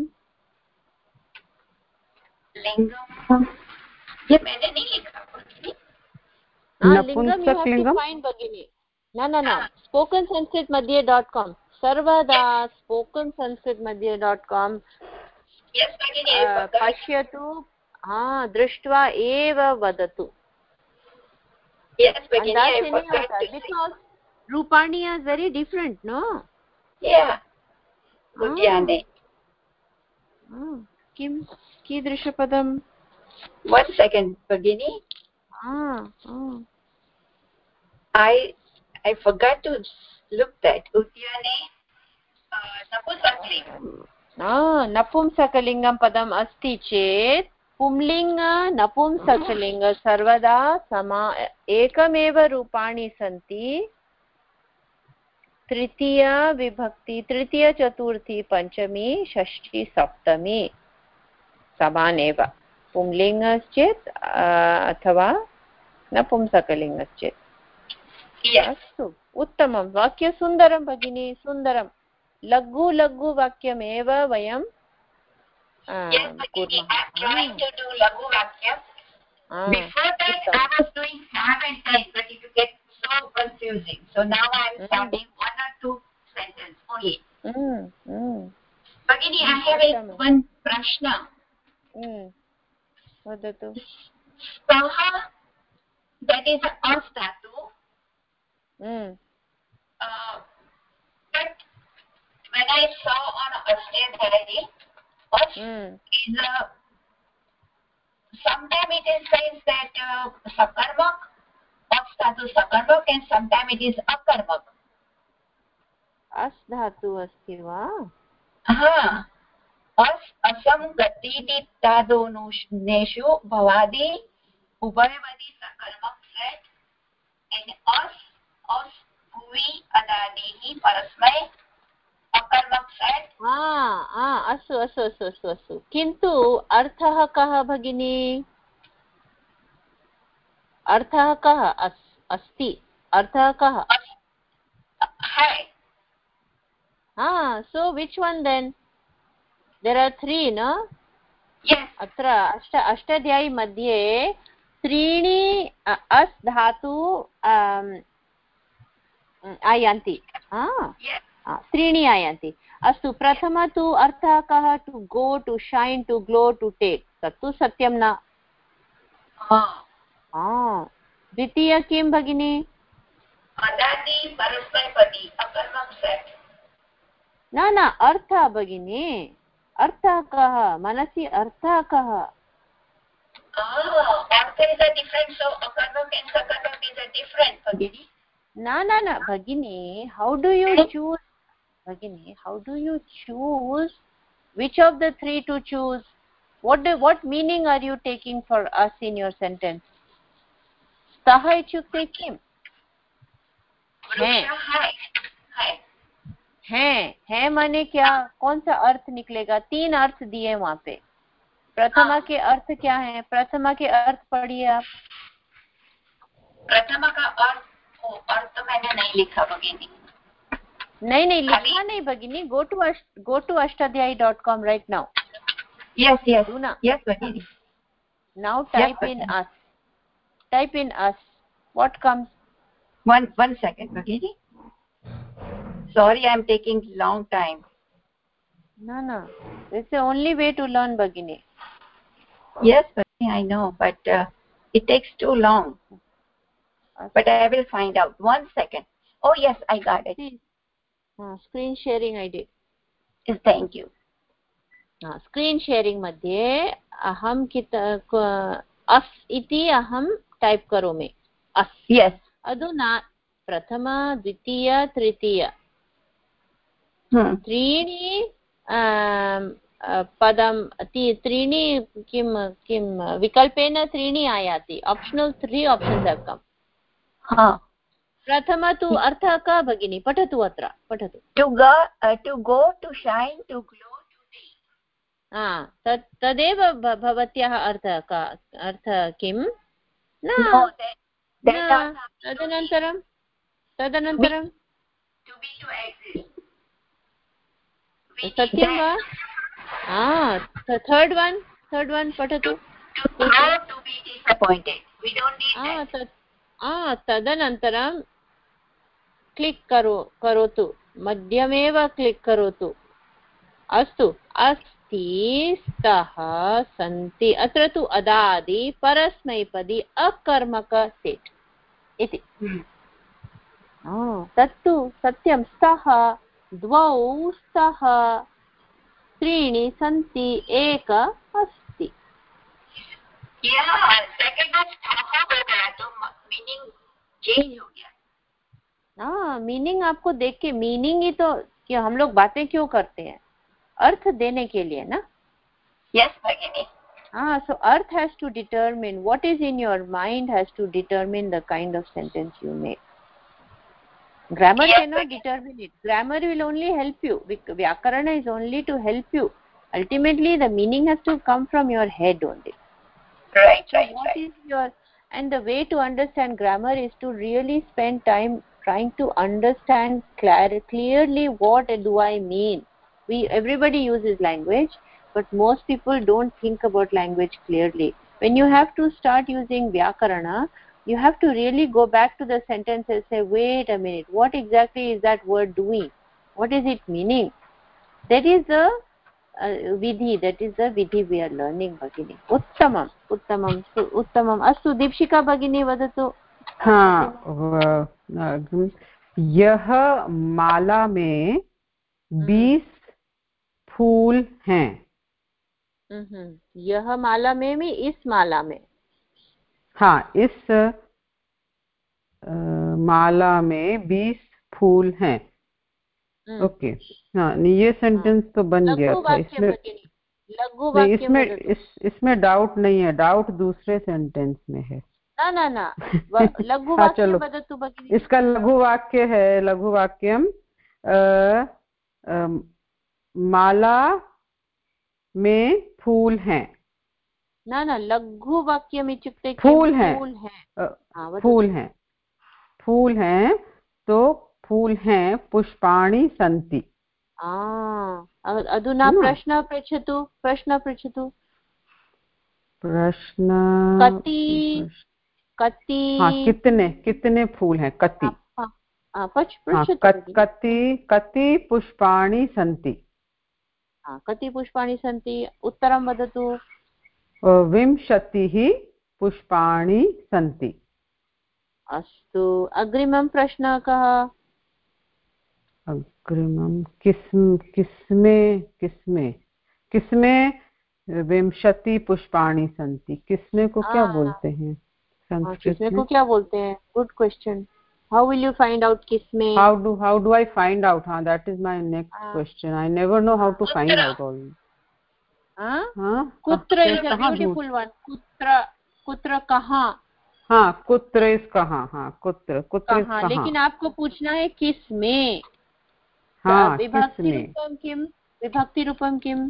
लिंगम ये मैंने नहीं लिखा नपुंसकलिंगम फाइंड भगिनी न न न स्पोकन संस्कृत मध्ये डॉट कॉम सर्वदा स्पोकन संस्कृत मध्ये डॉट कॉम पश्यतु हा दृष्ट्वा एव वदतु बिकॉज रूपाणि आर वेरी डिफरेंट नो उद्याने किं कीदृशपदम् one second भगिनी ah I I forgot to look that उद्याने नपुंसकलिंगं नपुंसकलिंगं पदम् अस्ति चेत् पुंलिंग नपुंसकलिंग सर्वदा समा एकमेव रूपाणि सन्ति तृतीया विभक्ति तृतीय चतुर्थी पंचमी षष्ठी सप्तमी समानेव पुंलिङ्गश्चेत् अथवा नपुंसकलिङ्गश्चेत् अस्तु उत्तमं वाक्य सुन्दरं भगिनी सुन्दरं लघु लघु वाक्यमेव वयं भगिनी I have one प्रश्न वदतु स्तः that is as dhatu mm. uh, but when I saw on Ashtadhyayi as mm. is a sometimes it is says that uh, sakarmak as dhatu sakarmak and sometimes it is akarmak as dhatu asti va ha as asam gatiti tadoneshu bhavadi ubhayavadi sakarmak set and as as bhuvi adadihi parasmay akarmak set ha ha astu astu astu astu astu किन्तु अर्थः कः भगिनी अर्थः कः अस्ति अर्थः कः है ha so which one then there are three no yes अत्र अष्ट अष्टाध्यायी मध्ये त्रीणि अस् धातु आयान्ति yes त्रीणि आयान्ति अस्तु प्रथम तु अर्थः कः to go to shine to glow to take तत्तु सत्यं न द्वितीय किं भगिनि न न अर्थः भगिनि अर्थः कः मनसि अर्थः कः न न न भगिनी how do you choose भगिनी how do you choose which of the three to choose what do, what meaning are you taking for us in your sentence स्तः इत्युक्ते किम् है है है माने क्या कौन सा अर्थ निकलेगा तीन अर्थ दिए वहां पे प्रथमा के अर्थ क्या है प्रथमा के अर्थ पढ़िए आप प्रथमा का अर्थ अर्थ मैंने नहीं लिखा भगिनी नहीं नहीं लिखा नहीं भगिनी go to go to Ashtadhyayi dot com right now yes yes yes भगिनी now type in us type in us what comes one one second भगिनी sorry I'm taking long time no no it's the only way to learn bagini yes Bagini, I know but uh, it takes too long but I will find out one second oh yes I got it uh, screen sharing I did yes thank you uh, screen sharing मध्ये अहं कित अस् इति अहं type करोमि अस् yes अधुना प्रथम द्वितीय तृतीय hmm. त्रीणि पदं त्रीणि किं किं विकल्पेन त्रीणि आयाति optional three options have come हा प्रथम तु अर्थः कः भगिनी पठतु अत्र पठतु to go to go to shine to glow to take हा तत् तदेव भवत्याः अर्थः का अर्थः किं न तदनन्तरं तदनन्तरं टु बी टु एक्सिस्ट सत्यं वा ah third one third one patatu to grow to be disappointed we don't need ah that ah tadanantaram click karo karotu madhyameva click karotu astu asti stah santi atra tu adadi parasmaipadi akarmaka set iti ah tattu satyam stah द्वौ स्तः त्रीणि सन्ति एक अस्ति second स्तः हो गया तो मीनिंग चेंज हो गया हाँ मीनिंग आपको देख के मीनिंग ही तो कि हम लोग बातें क्यों करते हैं अर्थ देने के लिए ना यस भगिनी हाँ सो अर्थ has to determine what is in your mind has to determine the kind of sentence you make grammar yes, cannot determine it grammar will only help you vyakarana is only to help you ultimately the meaning has to come from your head only right so right what right. is your and the way to understand grammar is to really spend time trying to understand clar- clearly what do I mean we everybody uses language but most people don't think about language clearly when you have to start using vyakarana you have to really go back to the sentence and say wait a minute what exactly is that word doing what is it meaning that is the uh, vidhi that is the vidhi we are learning bagini uttamam uttamam uttamam astu deepshika bagini vadatu ha यह माला में बीस फूल हैं यह माला में में इस माला में हाँ इस आ, माला में बीस फूल हैं ओके हाँ ये सेंटेंस तो बन गया था इसमें लघु वाक्य इसमें इस इसमें डाउट नहीं है डाउट दूसरे सेंटेंस में है ना ना ना लघु वाक्य वदतु भगिनी इसका लघु वाक्य है लघु वाक्यम माला में फूल हैं ना ना लघु वाक्यम इत्युक्ते फूल हैं फूल हैं फूल हैं फूल हैं तो फूल हैं पुष्पाणि सन्ति अधुना प्रश्न पृच्छतु प्रश्न पृच्छतु प्रश्न कति कति हाँ कितने कितने फूल हैं कति कति कति पुष्पाणि सन्ति? कति पुष्पाणि सन्ति? उत्तरं वदतु। विंशतिः पुष्पाणि सन्ति। अस्तु, अग्रिमं प्रश्नः कः? अग्रिमं किस्म किस्मे किस्मे किस्मे विंशति पुष्पाणि सन्ति। किस्मे को क्या बोलते हैं संस्कृत में? को क्या बोलते हैं? Good question. How will you find out किसमें? How do how do I find out? हाँ, that is my next ah. question. I never know how to find out all. हाँ? हाँ? कुत्र is a beautiful one. कुत्र कुत्र कहाँ? हाँ, कुत्र is कहाँ? हाँ, कुत्र कुत्र is कहाँ? लेकिन आपको पूछना है किसमें? हाँ, विभक्ति रूपम किम? विभक्ति रूपम किम?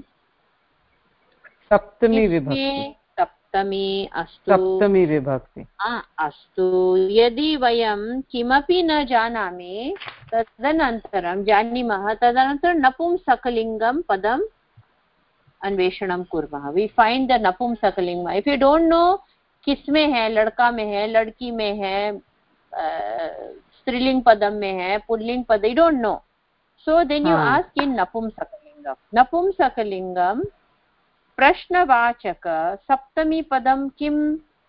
सप्तमी विभक्ति। सप्तमी। अस्तु, सप्तमी विभक्ति। अस्तु, यदि वयं किमपि न जानामि तदनन्तरं जानीमः तदनन्तरं नपुंसकलिङ्गं पदम् अन्वेषणं कुर्मः। वी फाइंड द नपुंसकलिङ्ग। इफ यू डोंट नो किसमें है, लड़का में है, लड़की में है, स्त्रीलिंग पदम में है, पुल्लिंग पद, you don't know, so then you ask in नपुंसकलिङ्गं। नपुंसकलिङ्गं प्रश्नवाचक सप्तमी पदं किम्?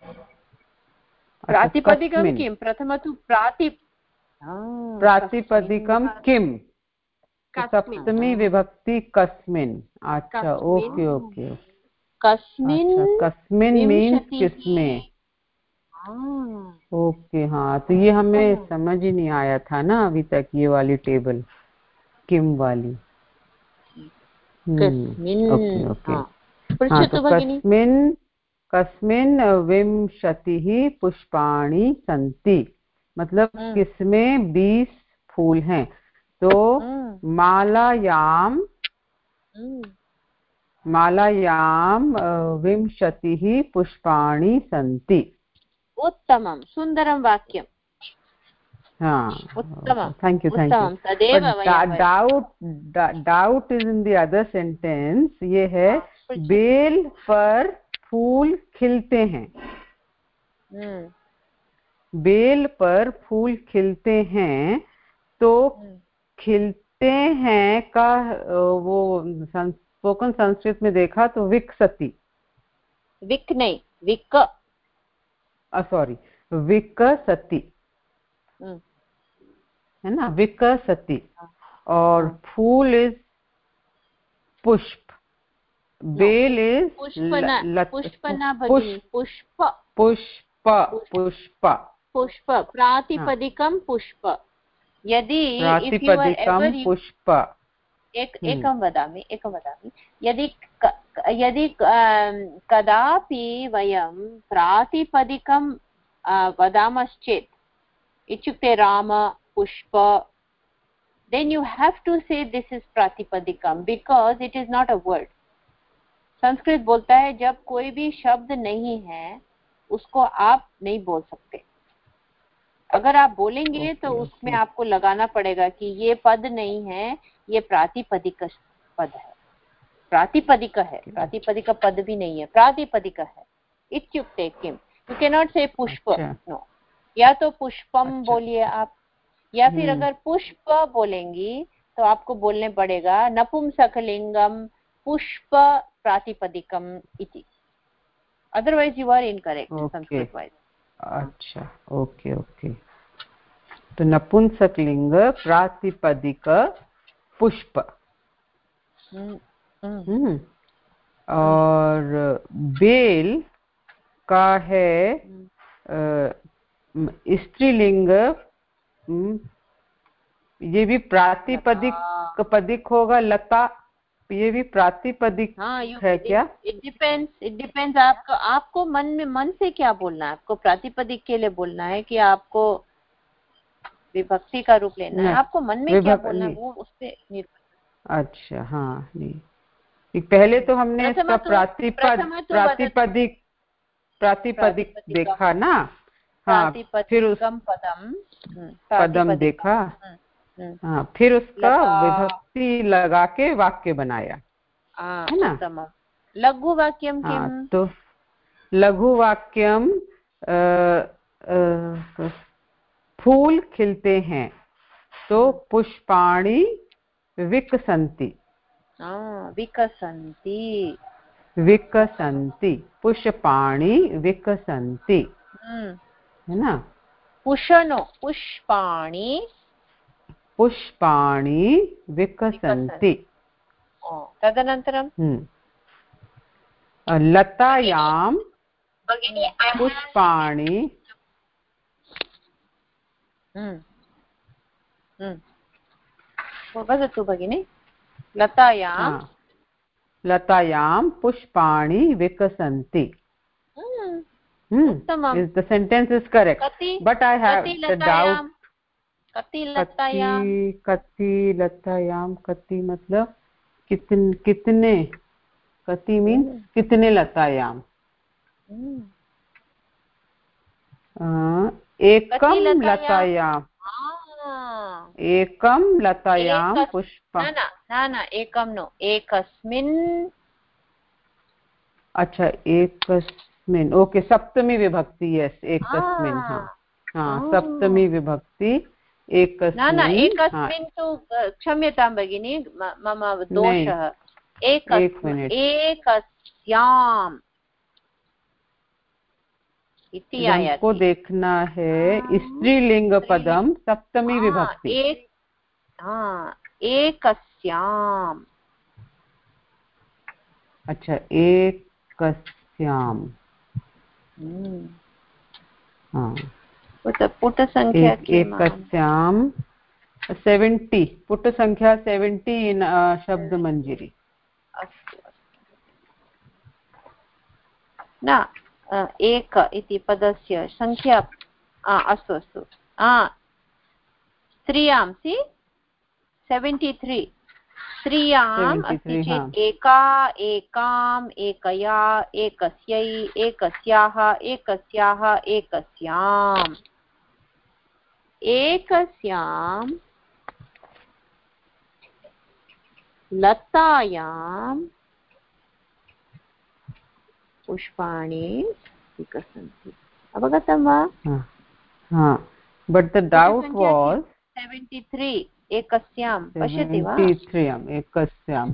प्रातिपदिकं किं? प्रथम तु प्राति प्रातिपदिकं किम्? सप्तमी विभक्ति कस्मिन्। अच्छा, ओके ओके। कस्मिन्? कस्मिन् मीन्स किसमें। ओके, हाँ, तो ये हमें समझ ही नहीं आया था ना अभी तक, ये वाली टेबल किम वाली। कस्मिन्। Okay okay. हाँ, तो कस्मिन् कस्मिन् विंशतिः पुष्पाणि सन्ति, मतलब किसमें बीस फूल हैं। तो मालायां मालायां विंशतिः पुष्पाणि सन्ति। उत्तमं, सुन्दरं वाक्यं। हाँ, उत्तमं, थैंक यू थैंक यू। तदेव doubt doubt is in the other sentence. ये है बेल पर फूल खिलते हैं। बेल पर फूल खिलते हैं, तो खिलते हैं का वो स्पोकन संस्कृत में देखा तो विकसति। विक नहीं, विक, सॉरी, विकसति है ना, विकसति। और फूल इज पुष्प, बेल इज पुष्पना पुष्पना पुष्प पुष्प पुष्प पुष्प प्रातिपदिकं पुष्प। यदि प्रातिपदिकं पुष्प। एक एकं वदामि एकं वदामि यदि यदि कदापि वयं प्रातिपदिकं वदामश्चेत्, इत्युक्ते राम पुष्प, then you have to say this is pratipadikam because it is not a word. Sanskrit बोलता है जब कोई भी शब्द नहीं है उसको आप नहीं बोल सकते। अगर आप बोलेंगे okay, तो उसमें okay. आपको लगाना पड़ेगा कि ये पद नहीं है, ये प्रातिपदिक पद है, प्रातिपदिक है, प्रातिपदिक पद भी नहीं है, प्रातिपदिक है। इत्युक्ते किम, यू कैन नॉट से पुष्प, नो, या तो पुष्पम अच्छा. बोलिए आप, या फिर अगर पुष्प बोलेंगी तो आपको बोलने पड़ेगा नपुंसकलिंगम पुष्प प्रातिपदिकम इति, otherwise you are incorrect Sanskrit wise. अच्छा, ओके ओके। तो नपुंसकलिंग प्रातिपदिक पुष्प। हम्म और बेल का है स्त्रीलिंग, ये भी प्रातिपदिक पदिक होगा। लता, ये भी प्रातिपदिक हाँ, है क्या? इट डिपेंड्स, इट डिपेंड्स आपको आपको मन में मन से क्या बोलना है। आपको प्रातिपदिक के लिए बोलना है कि आपको विभक्ति का रूप लेना है, आपको मन में क्या बोलना है वो उस पे निर्भर। अच्छा, हाँ, नहीं, पहले तो हमने इसका प्रातिपद प्रातिपदिक प्रातिपदिक देखा ना, हाँ, फिर उस पदम पदम देखा, हाँ, फिर उसका विभक्ति लगा के वाक्य बनाया, है ना। लघु वाक्यम किम? तो लघु वाक्यम फूल खिलते हैं, तो पुष्पाणि विकसन्ति विकसन्ति विकसन्ति पुष्पाणि विकसन्ति है ना पुष्पनो पुष्पाणि पुष्पाणि विकसन्ति तदनन्तरं लतायां पुष्पाणि वदतु भगिनि लतायां लतायां पुष्पाणि विकसन्ति. उत्तमम्. The sentence is correct, but I have the doubt. कति लतायां कति लतायां कति मतलब कितने कितने कति मीन्स कितने लतायां एकम लतायां एकम लतायां पुष्प न न न एकम नो एकस्मिन्. अच्छा एकस्मिन् ओके सप्तमी विभक्ति यस एकस्मिन् हाँ हाँ सप्तमी विभक्ति एकस्मिन्. न न एकस्मिन् तु क्षम्यतां भगिनी मम दोषः. एकस्याम् इति आयाति. हमको देखना है स्त्रीलिंग पदम सप्तमी विभक्ति. एकस्याम्. अच्छा एकस्याम्. हाँ पुट संख्या एकस्याम् सेवेंटी पुट संख्या सेवेंटी इन शब्द मंजरी. अस्तु न एक इति पदस्य संख्या अस्तु अस्तु स्त्रियां सि सेवेण्टि त्री स्त्रियाम् अस्ति चेत् एका एकाम् एकया एकस्यै एकस्याः एकस्याः एकस्याम्. एकस्यां लतायां पुष्पाणि विकसन्ति. अवगतं वा? हाँ but the doubt was seventy three एकस्यां पश्यति वा? एकस्यां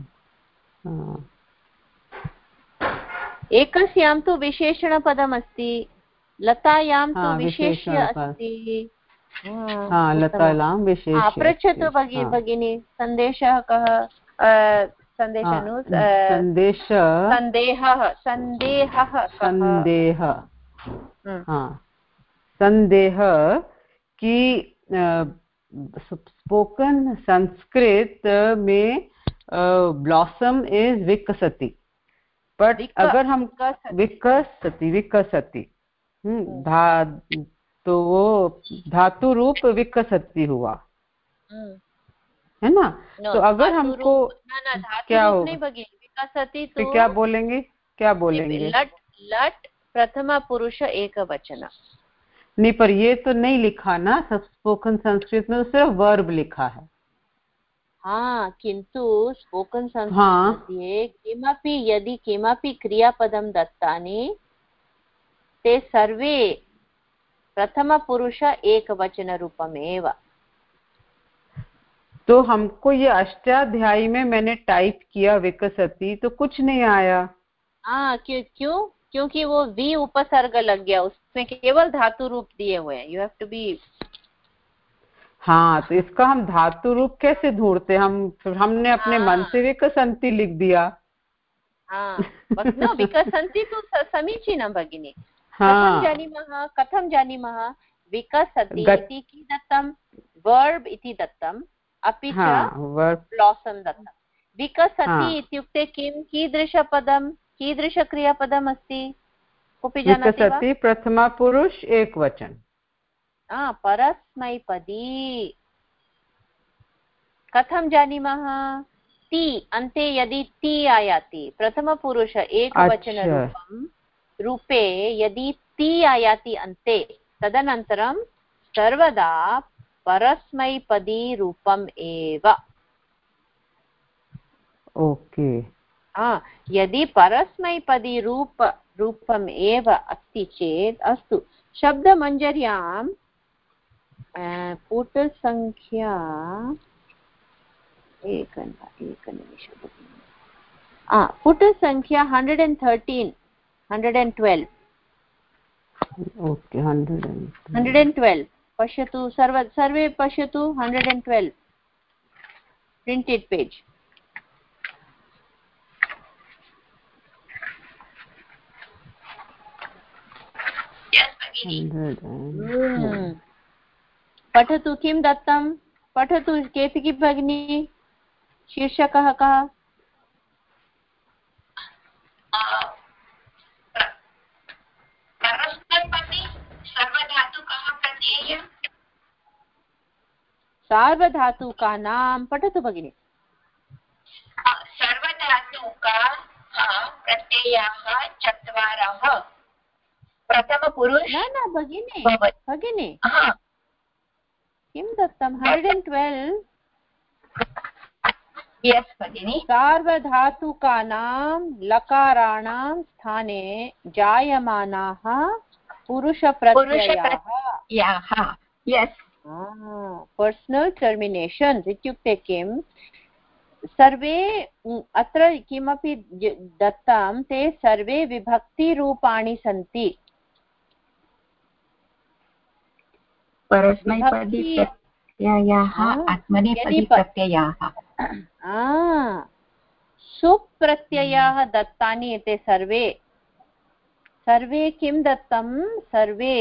एकस्यां तु विशेषणपदमस्ति लतायां तु विशेष्य अस्ति. हाँ लतायां विशेष्य. पृच्छतु भगिनी सन्देशः कः? सन्देशनु सन्देश सन्देहः सन्देहः सन्देह हाँ संदेह कि स्पोकन संस्कृत में ब्लॉसम इज विकसति बट अगर हम विकसति विकसति धा तो वो धातु रूप विकसति हुआ है ना. तो अगर हमको क्या हो विकसति तो क्या बोलेंगे क्या बोलेंगे लट लट प्रथमा पुरुष एक वचन. नहीं पर ये तो नहीं लिखा ना स्पोकन संस्कृत में तो सिर्फ वर्ब लिखा है. हाँ किन्तु स्पोकन संस्कृत मध्ये किमपि यदि किमपि क्रियापदं दत्तानि ते सर्वे प्रथमपुरुष एकवचनरूपमेव. तो हमको ये अष्टाध्यायी में मैंने टाइप किया विकसति तो कुछ नहीं आया. हाँ क्यों क्यों क्योंकि वो वी उपसर्ग लग गया उसमें केवल धातु रूप दिए हुए हैं. You have to be. हाँ तो इसका हम धातु रूप कैसे ढूंढते हम हमने अपने हाँ. मन से विकसन्ति लिख दिया. हाँ no, विकसन्ति तु समीचीनं भगिनी. हाँ. कथं जानीमः कथं जानीमः विकसति इति कि दत्तं वर्ब इति दत्तम् अपि च ब्लॉसम दत्तं. विकसति इत्युक्ते किं कीदृशपदं कीदृशक्रियापदम् अस्ति कोऽपि जानाति वा? विकसति प्रथमा पुरुष एकवचन. हा परस्मैपदी. कथं जानीमः? ति अन्ते यदि ति आयाति प्रथमपुरुष एकवचनरूपं रूपे यदि ति आयाति अन्ते तदनन्तरं सर्वदा परस्मैपदी रूपम् एव. ओके. हाँ यदि परस्मैपदी रूप रूपम् एव अस्ति चेत् अस्तु. शब्दमञ्जर्यां पुट संख्या एक एक निमिष पुट संख्या hundred and thirteen hundred and twelve okay hundred hundred and twelve पश्यतु सर्व सर्वे पश्यतु hundred and twelve printed page पठतु किं दत्तं पठतु केतकी भगिनी शीर्षकः कः सार्वधातुकानां पठतु भगिनी सर्वधातुकाः प्रत्ययाः चत्वारः प्रथमपुरुष न न भगिनी भगिनी किं दत्तं हंड्रेड एंड ट्वेल्व यस् भगिनी सार्वधातुकानां लकाराणां स्थाने जायमानाः पुरुषप्रत्ययाः यस् पर्सनल टर्मिनेशन्स् इत्युक्ते किं सर्वे अत्र किमपि दत्तं ते सर्वे विभक्तिरूपाणि सन्ति परस्मैपदी प्रत्ययाः आत्मनेपदी प्रत्ययाः सुप्रत्ययाः दत्तानि एते सर्वे सर्वे किं दत्तं सर्वे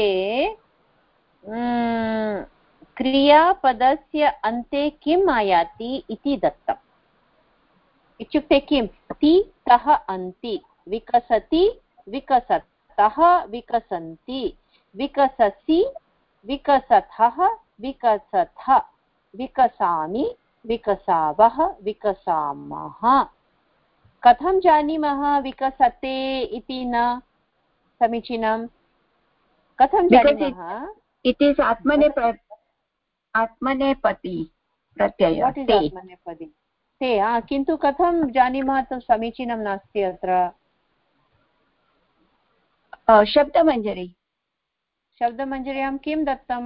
क्रियापदस्य अन्ते किम् आयाति इति दत्तम् इत्युक्ते किं ति तः अन्ति विकसति विकसतः विकसन्ति विकससि विकसथः विकसथ विकसामि विकसावः विकसामः कथं जानीमः विकसते इति न समीचीनं कथं जानीमः it is आत्मने आत्मनेपदी Pratyaya what is आत्मनेपदी ते हा किन्तु कथं जानीमः तु समीचीनं नास्ति अत्र शब्दमञ्जरी शब्दमंजरी किं दत्तम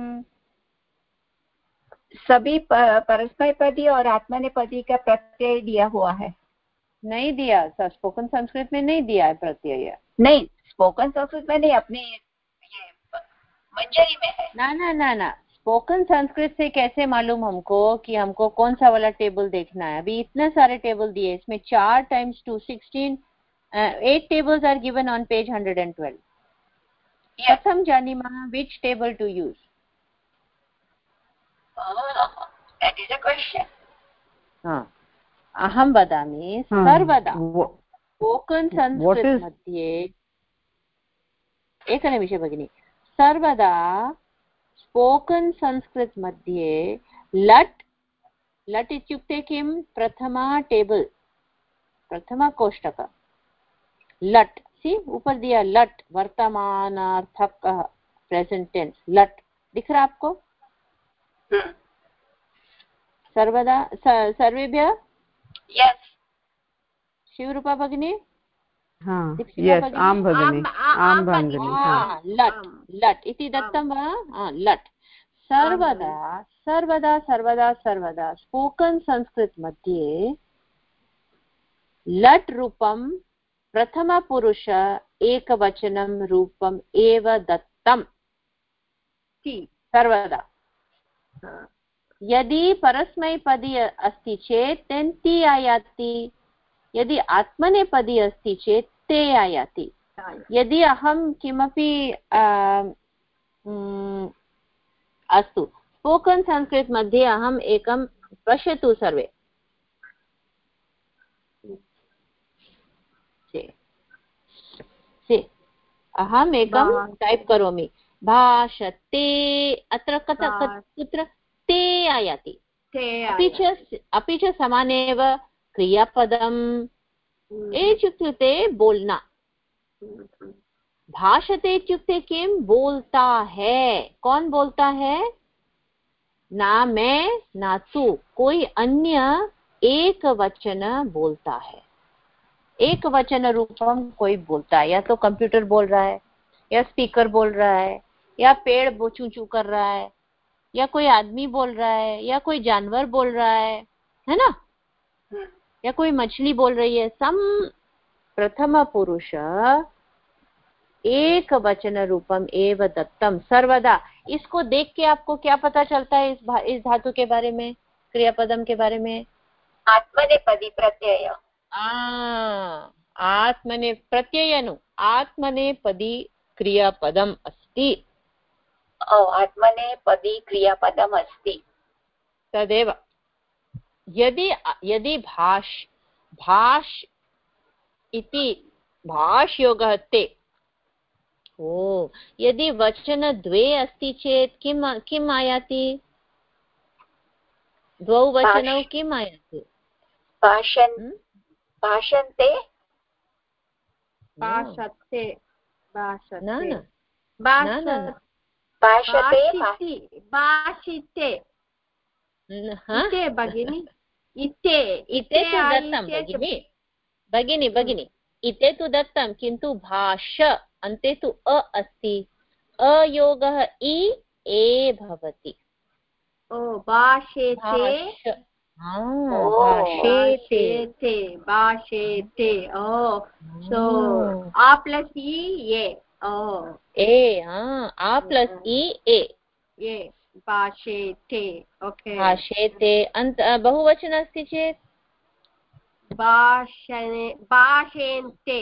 सभी परस्मैपदी और आत्मनेपदी का प्रत्यय दिया हुआ है नहीं दिया स्पोकन संस्कृत में नहीं दिया है प्रत्यय नहीं स्पोकन संस्कृत में नहीं अपने ये मंजरी में है ना ना ना ना स्पोकन संस्कृत से कैसे मालूम हमको कि हमको कौन सा वाला टेबल देखना है अभी इतने सारे टेबल दिए इसमें चार times two sixteen eight tables are given on page hundred and twelve कथं जानीमः which table to use oh, that is a question ha aham vadami sarvada spoken sanskrit मध्ये एकनिमिष भगिनी सर्वदा स्पोकन संस्कृत मध्ये लट् लट् इत्युक्ते किं प्रथमा टेबल प्रथमा कोष्टक लट् सी ऊपर दिया लट वर्तमानार्थक प्रेजेंट टेंस लट दिख रहा आपको सर्वदा सर्वेभ्यः यस शिवरूपा भगिनी हाँ यस आम भगिनी आम भगिनी लट लट इति दत्तं वा लट सर्वदा सर्वदा सर्वदा सर्वदा स्पोकन संस्कृत मध्ये लट रूपं प्रथमपुरुष एकवचनं रूपम् एव दत्तम् सर्वदा यदि परस्मैपदी अस्ति चेत् तेन ति आयाति यदि आत्मनेपदी अस्ति चेत् ते आयाति यदि अहं किमपि अस्तु स्पोकन संस्कृत मध्ये अहम् एकं पश्यतु सर्वे अहम् एकं टैप् करोमि भाषते अत्र कुत्र ते आयाति अपि च अपि च समानेव क्रियापदम् इत्युक्ते बोलना भाषते इत्युक्ते किं बोलता है कौन बोलता है ना मैं ना तू कोई अन्य एक वचन बोलता है एक वचन रूपम कोई बोलता है या तो कंप्यूटर बोल रहा है या स्पीकर बोल रहा है या पेड़ चू चू कर रहा है या कोई आदमी बोल रहा है या कोई जानवर बोल रहा है, है ना, या कोई मछली बोल रही है, सम प्रथम पुरुष एक वचन रूपम एव दत्तम सर्वदा। इसको देख के आपको क्या पता चलता है इस इस धातु के बारे में, क्रियापदम के बारे में? आत्मनेपदी प्रत्यय। आत्मने प्रत्ययनु आत्मनेपदी क्रियापदम अस्ति। आत्मनेपदी क्रियापदम अस्ति तदेव। यदि यदि भाष भाष इति भाष योगः ते, ओ यदि वचन द्वे अस्ति चेत् किं किम् आयाति? द्वौ वचनौ किम् आयाति? भाषन् भाषन्ते भाषते भाषते न न भाषते भाषिते इते भगिनी, इते इते तु दत्तं भगिनी भगिनी भगिनी इते तु दत्तं, किन्तु भाष अन्ते तु अ अस्ति, अयोगः इ ए भवति। ओ भाषेते भाषेते भाषेते ओ सो आ प्लस ई ए ओ ए आ प्लस ई ए ए भाषेते। ओके भाषेते अन्त बहुवचन अस्ति चेत् भाषणे भाषेन्ते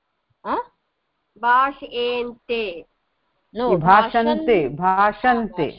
भाषेन्ते नो भाषन्ते भाषन्ते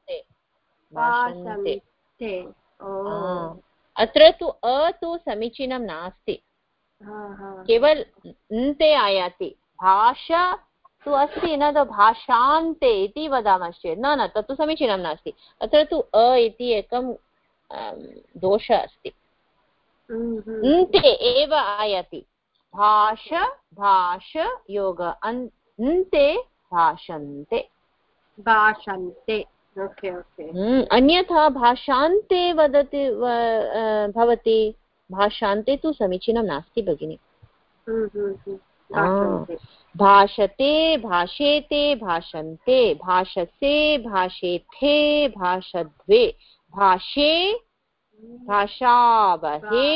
भाषन्ते। अत्र तु अ तु समीचीनं नास्ति, केवल अन्ते आयाति। भाषा तु अस्ति न, तु भाषान्ते इति वदामश्चेत् न न तत्तु समीचीनं नास्ति। अत्र तु अ इति एकं दोषः अस्ति, अन्ते एव आयाति। भाष भाष योग अन्ते भाषन्ते भाषन्ते। Okay okay. अन्यथा भाषान्ते वदति भवति, भाषान्ते तु समीचीनं नास्ति भगिनि। भाषते भाषेते भाषन्ते भाषसे भाषेथे भाषद्वे भाषे भाषावहे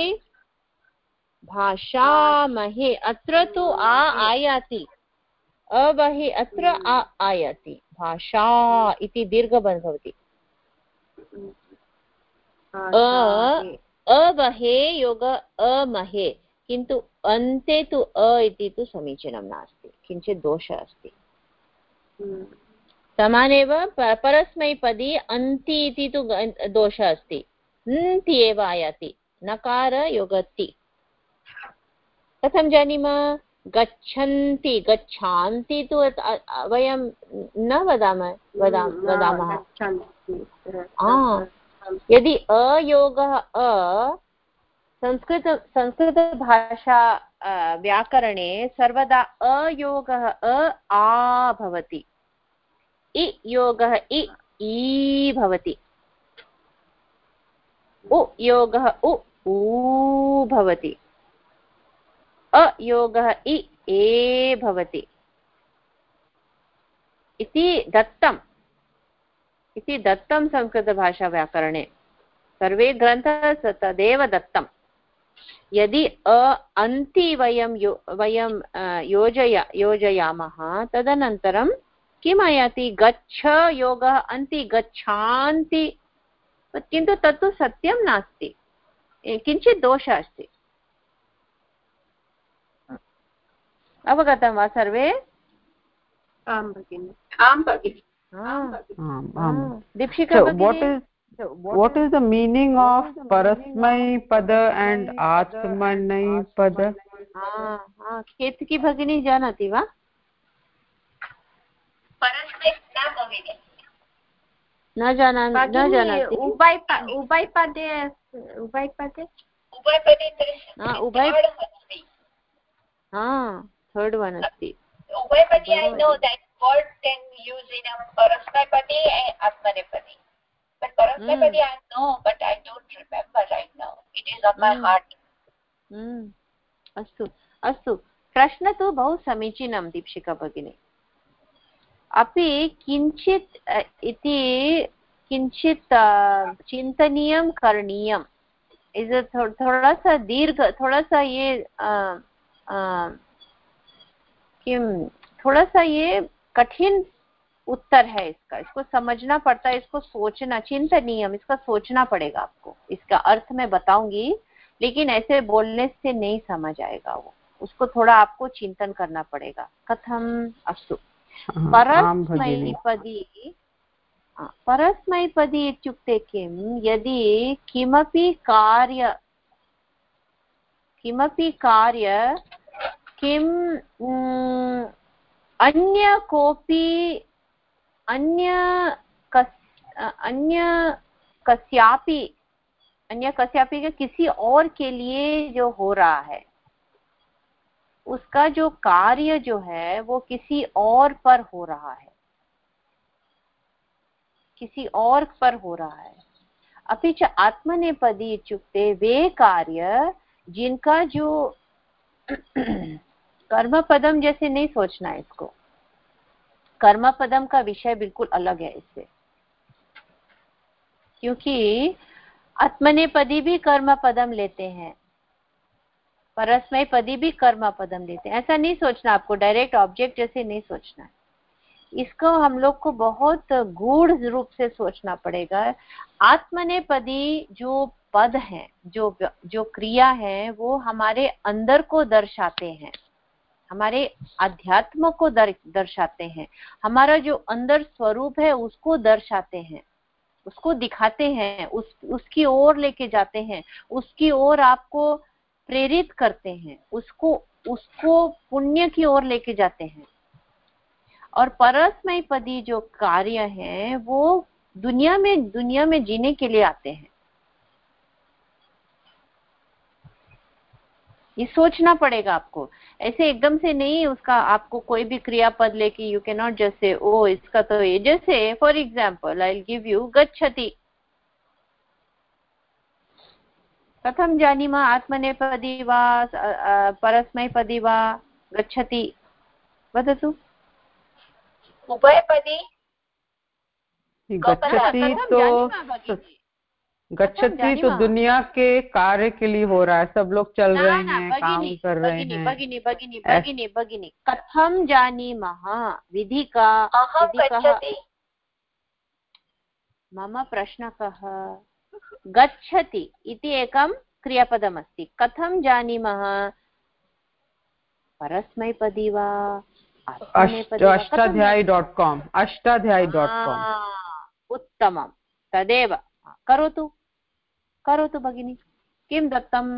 भाषामहे। अत्र तु आ आयाति, अवहे अत्र आ आयाति, भाषा इति दीर्घबन् भवति। अवहे योग अमहे, किन्तु अन्ते तु अ इति तु समीचीनं नास्ति, किञ्चित् दोषः अस्ति। समानेव परस्मैपदी अन्ति इति तु दोषः अस्ति, अन्ति एव आयाति, नकार योगति। कथं जानीमः? गच्छन्ति गच्छान्ति तु वयं न वदामः वदामः यदि अयोगः अ संस्कृत संस्कृतभाषा व्याकरणे सर्वदा अयोगः अ आ भवति, इ योगः इ ई भवति, उ योगः उ ऊ भवति, अयोगः इ ए भवति इति दत्तम् इति दत्तं संस्कृतभाषा व्याकरणे। सर्वे ग्रन्थाः तदेव दत्तं। यदि अ अन्ति वयं यो वयं योजया योजयामः तदनन्तरं किम् आयाति? गच्छ योगः अन्ति गच्छान्ति, किन्तु तत्तु सत्यं नास्ति, किञ्चित् दोषः अस्ति। अवगतं वा सर्वे? आं भगिनि। आं भगिनि। दीक्षिका भगिनी, what is the meaning of parasmai pada and atmanai pada? केतकी भगिनी जानाति वा? परस्मै न भगिनि, न जानामि न जानाति। उभयपदे उभयपदे उभयपदे उभयपदे उभय हाँ थर्ड वन अस्ति। Ubhayapadi, I know that word can use in a Parasmaipadi and Atmanepadi. But Parasmaipadi mm. I know, but I don't remember right now. It is on my mm. heart. mm. अस्तु अस्तु, प्रश्न तु बहु समीचीनं दीक्षिका भगिनी। अपि किञ्चित् इति किंचित चिंतनीयम करणीयम, इज थो, थोड़ा सा दीर्घ, थोड़ा सा ये आ, आ, किम थोड़ा सा ये कठिन उत्तर है इसका, इसको समझना पड़ता है, इसको सोचना, चिंतनीयम, इसका सोचना पड़ेगा आपको। इसका अर्थ मैं बताऊंगी, लेकिन ऐसे बोलने से नहीं समझ आएगा वो, उसको थोड़ा आपको चिंतन करना पड़ेगा। कथम अस्तु परस्मैपदी, परस्मैपदी इत्युक्ते किं, यदि किमपि कार्य किमपि कार्य किं अन्य कोऽपि अन्य कस अन्य कस्यापि अन्य कस्यापि के किसी और के लिए जो हो रहा है, उसका जो कार्य जो है वो किसी और पर हो रहा है, किसी और पर हो रहा है। अपि च आत्मनेपदी इत्युक्ते वे कार्य जिनका जो कर्म पदम जैसे नहीं सोचना है इसको, कर्म पदम का विषय बिल्कुल अलग है इससे, क्योंकि आत्मनेपदी भी कर्म पदम लेते हैं, परस्मै पदी भी कर्म पदम लेते हैं। ऐसा नहीं सोचना आपको, डायरेक्ट ऑब्जेक्ट जैसे नहीं सोचना है, इसको हम लोग को बहुत गूढ़ रूप से सोचना पड़ेगा। आत्मनेपदी जो पद हैं, जो जो क्रिया है, वो हमारे अंदर को दर्शाते हैं, हमारे अध्यात्म को दर, दर्शाते हैं, हमारा जो अंदर स्वरूप है उसको दर्शाते हैं, उसको दिखाते हैं, उस उसकी ओर लेके जाते हैं, उसकी ओर आपको प्रेरित करते हैं, उसको उसको पुण्य की ओर लेके जाते हैं। और परस्मैपदी जो कार्य हैं वो दुनिया में दुनिया में जीने के लिए आते हैं। ये सोचना पड़ेगा आपको, ऐसे एकदम से नहीं उसका आपको कोई भी क्रियापद लेके यू कैन नॉट जस्ट से ओ इसका तो ये, जैसे for example I will give you गच्छति। कथम जानीमः आत्मनेपदी वा परस्मैपदी वा गच्छति, वदतु। उभयपदी गच्छति तो गच्छति तो दुनिया के कार्य के लिए हो रहा है, सब लोग चल रहे हैं, काम कर रहे हैं। भगिनी भगिनी भगिनी भगिनी कथम जानीमः विधि का मम प्रश्नकः गच्छति इति एकं क्रियापदमस्ति। कथं जानीमः, परस्मैपदी वा Ashtadhyayi dot com Ashtadhyayi dot com. उत्तमं, तदेव करोतु करोतु भगिनी। किं दत्तम्?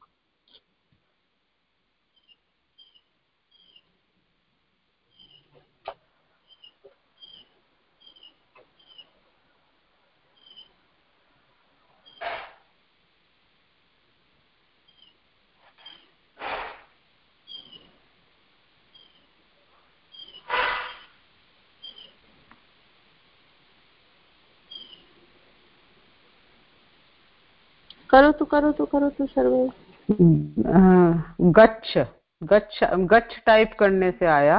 करोतु करोतु करोतु सर्वे। गच्छ गच्छ गच्छ टाइप करने से आया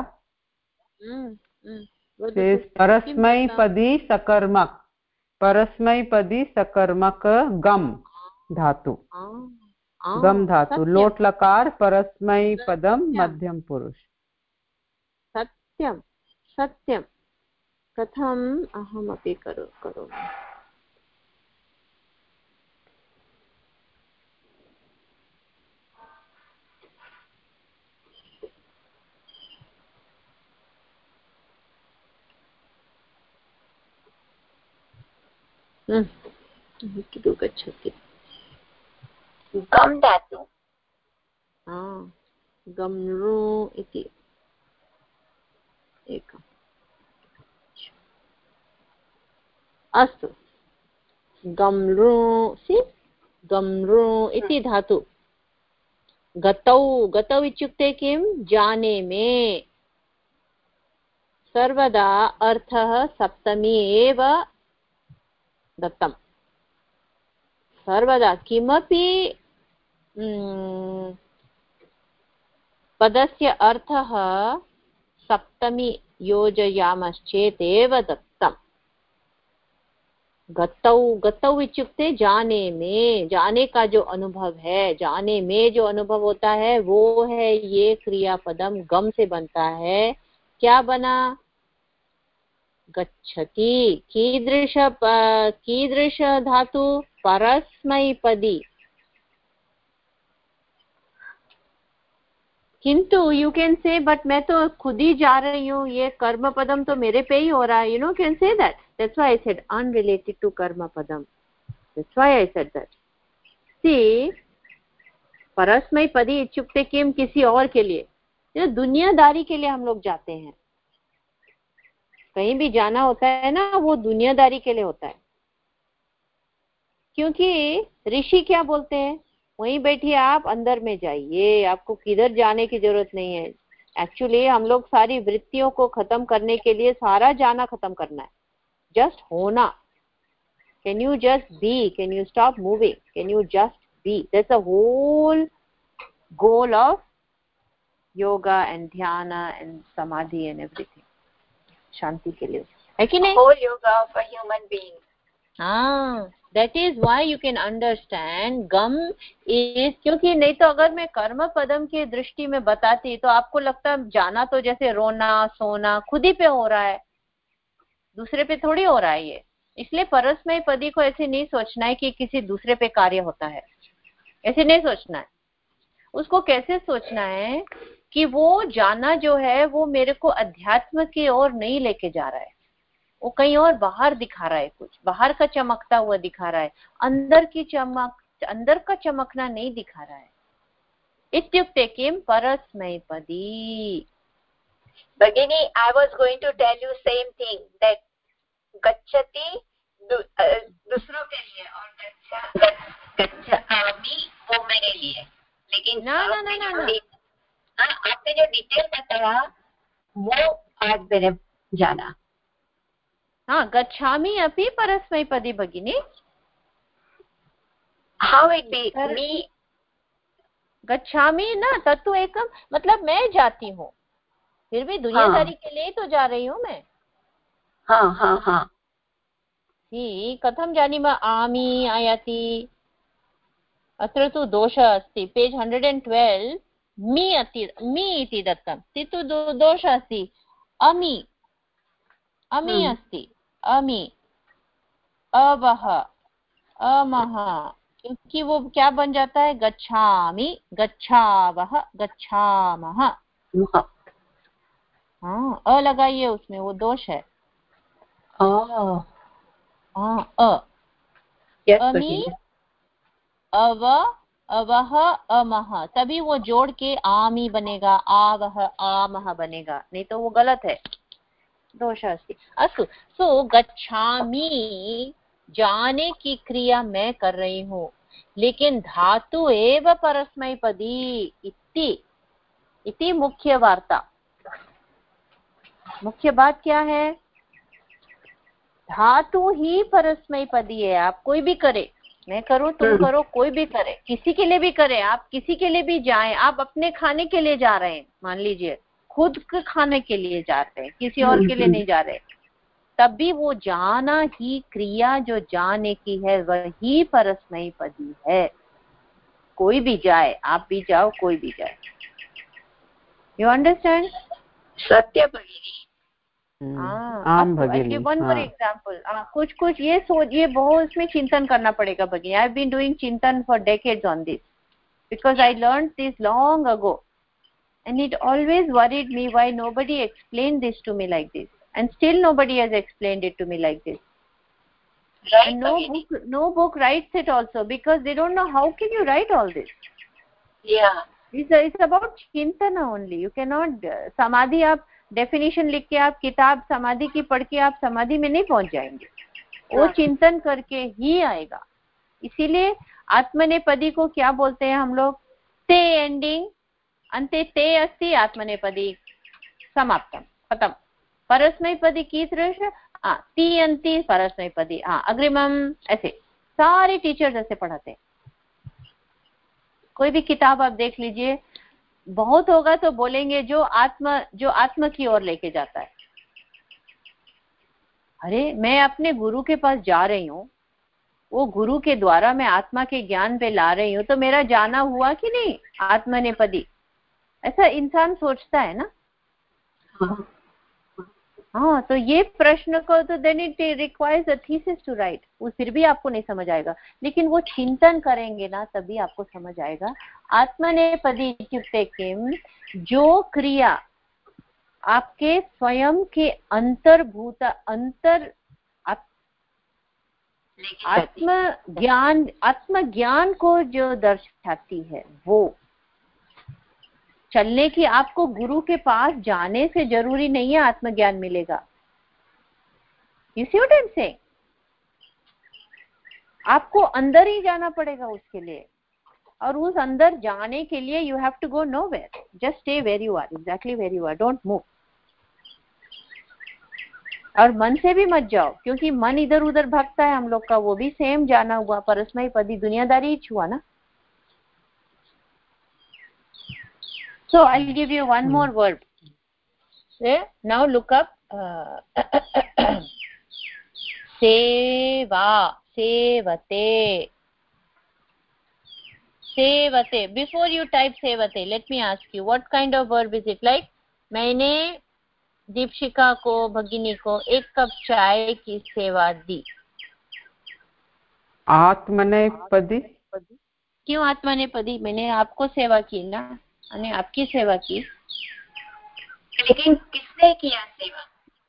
परस्मैपदी सकर्मक, परस्मैपदी सकर्मक गम धातु, गम धातु, लोट लकार, परस्मैपदम मध्यम पुरुष। सत्यं सत्यं। कथम् अहमपि करो करोमि। किन्तु गच्छति गम धातु, गम्रू इति एकम्। अस्तु, गम्रू सि गम्रू इति धातु। गतौ गतौ इत्युक्ते किं? जाने में। सर्वदा अर्थः सप्तमी एव दत्तम्। सर्वदा किमपि पदस्य अर्थः सप्तमी योजयामश्चेत् एव दत्तम्। गतौ गतौ इत्युक्ते जाने में, जाने का जो अनुभव है, जाने में जो अनुभव होता है वो है ये क्रियापदम गम से बनता है। क्या बना? गच्छति। कीदृश कीदृश धातु? परस्मैपदी। किंतु यू कैन से बट मैं तो खुद ही जा रही हूँ, ये कर्म पदम तो मेरे पे ही हो रहा है, you know can say that. That's why I said unrelated to कर्म पदम, that's why I said that. See परस्मैपदी इत्युक्ते किम? किसी और के लिए, ये दुनियादारी के लिए हम लोग जाते हैं। कहीं भी जाना होता है ना, वो दुनियादारी के लिए होता है। क्योंकि ऋषि क्या बोलते हैं? वहीं बैठिए, आप अंदर में जाइए, आपको किधर जाने की जरूरत नहीं है। एक्चुअली हम लोग सारी वृत्तियों को खत्म करने के लिए सारा जाना खत्म करना है, जस्ट होना। Can you just be? Can you stop moving? Can you just be? That's a whole goal of yoga and dhyana and samadhi and everything, shanti ke liye hai ki nahi? whole yoga of a human being. हाँ, that is why you can understand gam is, क्योंकि नहीं तो अगर मैं कर्म पदम की दृष्टि में बताती तो आपको लगता जाना तो जैसे रोना सोना खुद ही पे हो रहा है, दूसरे पे थोड़ी हो रहा है ये। इसलिए परस्मय पदी को ऐसे नहीं सोचना है कि किसी दूसरे पे कार्य होता है, ऐसे नहीं सोचना है। उसको कैसे सोचना है कि वो जाना जो है वो मेरे को अध्यात्म की ओर नहीं लेके जा रहा है, वो कहीं और बाहर दिखा रहा है, कुछ बाहर का चमकता हुआ दिखा रहा है, अंदर की चमक, अंदर का चमकना नहीं दिखा रहा है। इत्युक्ते किम? परस्मैपदी। Bagini, I was going to tell you same thing, that गच्छति दूसरों के लिए और गच्छा गच्छामि वो मेरे लिए। लेकिन ना ना ना ना ना आपने जो डिटेल बताया वो आज मैंने जाना। हाँ, गच्छामि अपि परस्मैपदी भगिनी। How it be? मी गच्छामि ना तत्तु एकम, मतलब मैं जाती हूँ, फिर भी दुनियादारी हाँ, के लिए तो जा रही हूँ मैं। हाँ हाँ हाँ। ही कथं जानीमः? आमि आयाति, अत्र तु दोषः अस्ति। पेज one hundred twelve मी अति मी इति दत्तं, किन्तु दोषः अस्ति, अमि अमि अस्ति, अमि अवः अमः, क्योंकि वो क्या बन जाता है? गच्छामि गच्छावः गच्छामः। हाँ, अ लगाइए उसमें, वो दोष है। हाँ, अ अमि अव अवह अमह, तभी वो जोड़ के आमी बनेगा, आवह आमह बनेगा, नहीं तो वो गलत है, दोष अस्ति। अस्तु, सो गच्छामि जाने की क्रिया मैं कर रही हूँ, लेकिन धातु एव परस्मैपदी इति इति मुख्य वार्ता। मुख्य बात क्या है? धातु ही परस्मैपदी है। आप कोई भी करे, मैं करूं तुम करो, कोई भी करे, किसी के लिए भी करे, आप किसी के लिए भी जाएं, आप अपने खाने के लिए जा रहे हैं, मान लीजिए खुद के खाने के लिए जा रहे हैं, किसी और के लिए नहीं जा रहे, तब भी वो जाना ही क्रिया जो जाने की है वही परस्मैपदी है। कोई भी जाए, आप भी जाओ, कोई भी जाए। You understand? सत्य भगिनी। आम भगिनी। वन फॉर एग्जाम्पल, कुछ कुछ ये सोच, ये बहुत इसमें चिंतन करना पड़ेगा भगिनी। आई हैव बीन डूइंग चिंतन for decades on this, because I learned this long ago and it always worried me why nobody explained this to me like this, and still nobody has explained it to me like this. Right, and no Bagini. book no book writes it also, because they don't know how can you write all this. Yeah, it's, it's about chintana only. You cannot uh, samadhi आप definition लिख के आप किताब समाधि की पढ़ के आप समाधि में नहीं पहुंच जाएंगे, वो चिंतन करके ही आएगा। इसीलिए आत्मनेपदी को क्या बोलते हैं हम लोग? ते एंडिंग अन्ते ते अस्ति, आत्मनेपदी समाप्तम, खत्म। परस्मैपदी कीदृश? हाँ, ती अंति परस्मैपदी, हाँ अग्रिमम, ऐसे सारे टीचर्स ऐसे पढ़ाते हैं। कोई भी किताब आप देख लीजिए, बहुत होगा तो बोलेंगे जो आत्म जो आत्म की ओर लेके जाता है। अरे मैं अपने गुरु के पास जा रही हूँ, वो गुरु के द्वारा मैं आत्मा के ज्ञान पे ला रही हूँ, तो मेरा जाना हुआ कि नहीं आत्मनेपदी, ऐसा इंसान सोचता है ना। हाँ, हाँ, तो ये प्रश्न को तो then it requires a thesis to write, वो फिर भी आपको नहीं समझ आएगा, लेकिन वो चिंतन करेंगे ना तभी आपको समझ आएगा। आत्मनेपदी इत्युक्ते किम, जो क्रिया आपके स्वयं के अंतर्भूत अंतर आत्म ज्ञान आत्मज्ञान को जो दर्शाती है, वो चलने की आपको गुरु के पास जाने से जरूरी नहीं है आत्मज्ञान मिलेगा। You see what I'm saying? आपको अंदर ही जाना पड़ेगा उसके लिए, और उस अंदर जाने के लिए you have to go nowhere, just stay where you are, exactly where you are, don't move. और मन से भी मत जाओ, क्योंकि मन इधर उधर भागता है हम लोग का, वो भी सेम जाना हुआ परस्मय पदी दुनियादारी ही हुआ ना। So I'll give you one more verb. Okay? Now look up uh, seva, sevate. Sevate. Before you type sevate, let me ask you, what kind of verb is it? Like, मैंने दीपशिका को, भगिनी को एक कप चाय की सेवा दी। आत्मनेपदी। क्यों आत्मनेपदी? मैंने आपको सेवा की ना, मैंने आपकी सेवा की। लेकिन किसने किया सेवा?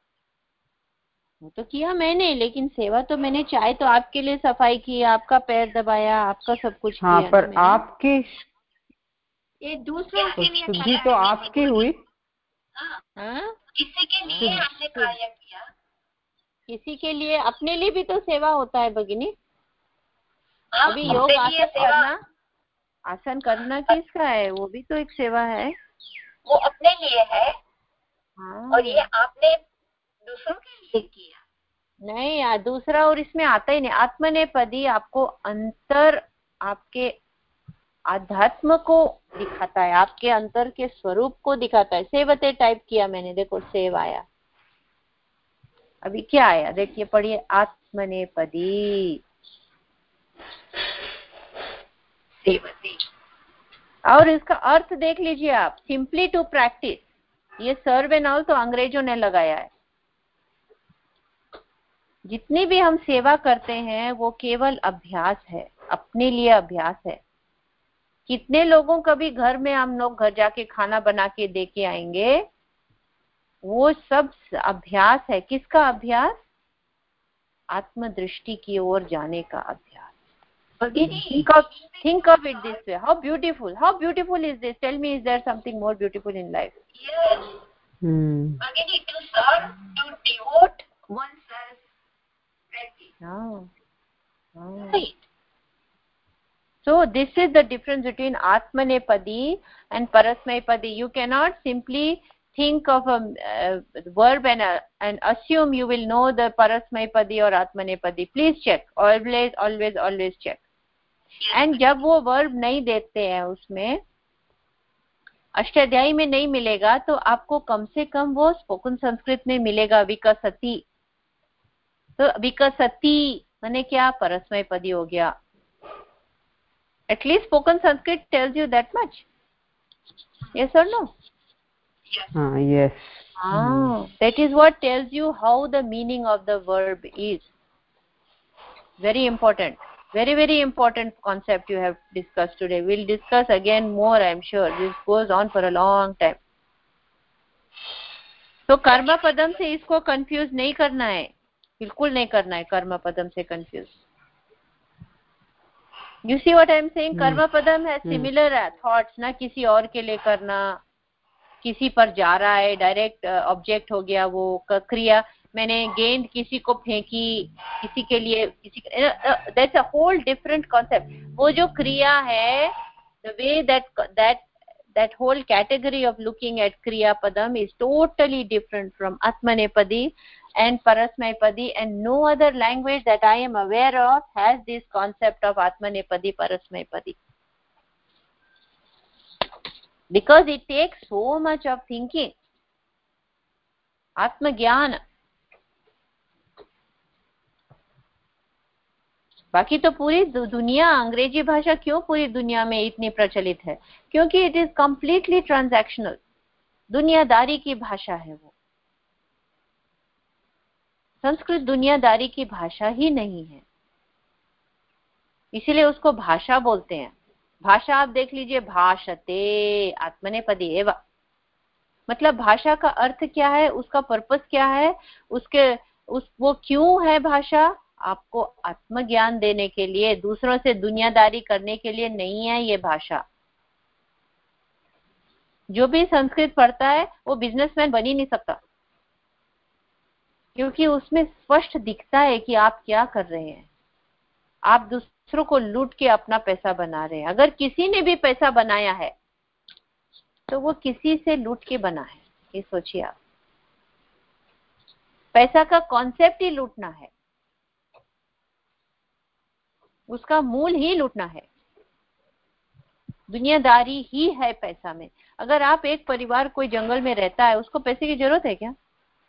वो तो किया मैंने, लेकिन सेवा तो मैंने, चाय तो आपके लिए सफाई की, आपका पैर दबाया, आपका सब कुछ हाँ, किया पर ना आपकी ये दूसरों के लिए शुद्धि तो आपकी हुई। हाँ, किसी के लिए आपने कार्य किया, किसी के लिए, अपने लिए भी तो सेवा होता है भगिनी। अभी योग आसन करना, आसन करना किसका है? वो भी तो एक सेवा है, वो अपने लिए है। हाँ। और ये आपने दूसरों के लिए किया। नहीं यार, दूसरा और इसमें आता ही नहीं। आत्मनेपदी आपको अंतर, आपके आध्यात्म को दिखाता है, आपके अंतर के स्वरूप को दिखाता है। सेवते टाइप किया मैंने, देखो सेव आया। अभी क्या आया देखिए, पढ़िए, आत्मनेपदी सेवते। और इसका अर्थ देख लीजिए आप, सिंपली टू प्रैक्टिस। ये सर्व एंड ऑल तो अंग्रेजों ने लगाया है। जितनी भी हम सेवा करते हैं वो केवल अभ्यास है, अपने लिए अभ्यास है। कितने लोगों का भी घर में हम लोग घर जाके खाना बना के दे के आएंगे, वो सब अभ्यास है। किसका अभ्यास? आत्मदृष्टि की ओर जाने का अभ्यास। Think of, think of it this way. How beautiful, how beautiful is this? Tell me, is there something more beautiful in life? Yes. Hmm. Again, to serve, to devote oneself. No. No. Right. So this is the difference between Atmanepadi and Parasmaipadi. You cannot simply think of a uh, verb and, uh, and assume you will know the Parasmaipadi or Atmanepadi. Please check. Always, always, always check. And जब वो verb नहीं देते हैं उसमें, अष्टाध्यायी में नहीं मिलेगा, तो आपको कम से कम वो स्पोकन संस्कृत में मिलेगा, विकसति। तो विकसति माने क्या? परस्मैपदी हो गया। At least spoken Sanskrit tells you that much. Yes or no? Yes. Ah, yes. Ah, that is what tells you how the meaning of the verb is. Very important. Very, very important concept you have discussed today. We'll discuss again more, I'm sure. This goes on for a long time. तो कर्म पदम से इसको confuse नहीं करना है, बिल्कुल नहीं करना है कर्म पदम से confuse. You see what I'm saying? कर्म पदम है सिमिलर थॉट्स ना, किसी और के लिए करना, किसी पर जा रहा है, डायरेक्ट ऑब्जेक्ट हो गया वो क्रिया। मैंने गेंद किसी को फेंकी, किसी के लिए, किसी, that's a whole different concept. वो जो क्रिया है, the way that that that whole category of looking at kriya padam is totally different from atmanepadi and parasmaipadi, and no other language that I am aware of has this concept of atmanepadi parasmaipadi, because it takes so much of thinking. Atma Jnana. बाकी तो पूरी दुनिया, अंग्रेजी भाषा क्यों पूरी दुनिया में इतनी प्रचलित है? क्योंकि इट इज कंप्लीटली ट्रांजैक्शनल, दुनियादारी की भाषा है वो। संस्कृत दुनियादारी की भाषा ही नहीं है, इसीलिए उसको भाषा बोलते हैं। भाषा आप देख लीजिए, भाषते आत्मनेपदी एव, मतलब भाषा का अर्थ क्या है, उसका पर्पस क्या है, उसके उस वो क्यों है भाषा? आपको आत्मज्ञान देने के लिए, दूसरों से दुनियादारी करने के लिए नहीं है ये भाषा। जो भी संस्कृत पढ़ता है वो बिजनेसमैन बन ही नहीं सकता, क्योंकि उसमें स्पष्ट दिखता है कि आप क्या कर रहे हैं। आप दूसरों को लूट के अपना पैसा बना रहे हैं। अगर किसी ने भी पैसा बनाया है तो वो किसी से लूट के बना है, ये सोचिए आप। पैसा का कॉन्सेप्ट ही लूटना है, उसका मूल ही लूटना है, दुनियादारी ही है पैसा में। अगर आप एक परिवार कोई जंगल में रहता है, उसको पैसे की जरूरत है क्या?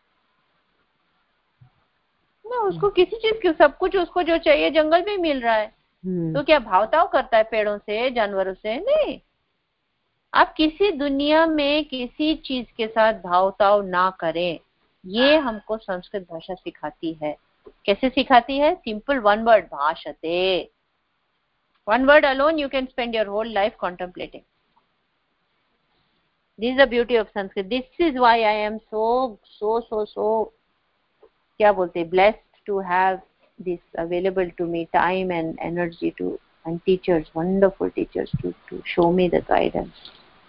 ना, उसको किसी चीज की, सब कुछ उसको जो चाहिए जंगल में मिल रहा है। तो क्या भावताव करता है पेड़ों से, जानवरों से? नहीं। आप किसी दुनिया में किसी चीज के साथ भावताव ना करें, ये हमको संस्कृत भाषा सिखाती है। कैसे सिखाती है? सिंपल वन वर्ड, भाषते। One word alone you can spend your whole life contemplating. This is the beauty of Sanskrit. This is why I am so so so so क्या बोलते हैं, blessed to have this available to me, time and energy to, and teachers, wonderful teachers to to show me the guidance.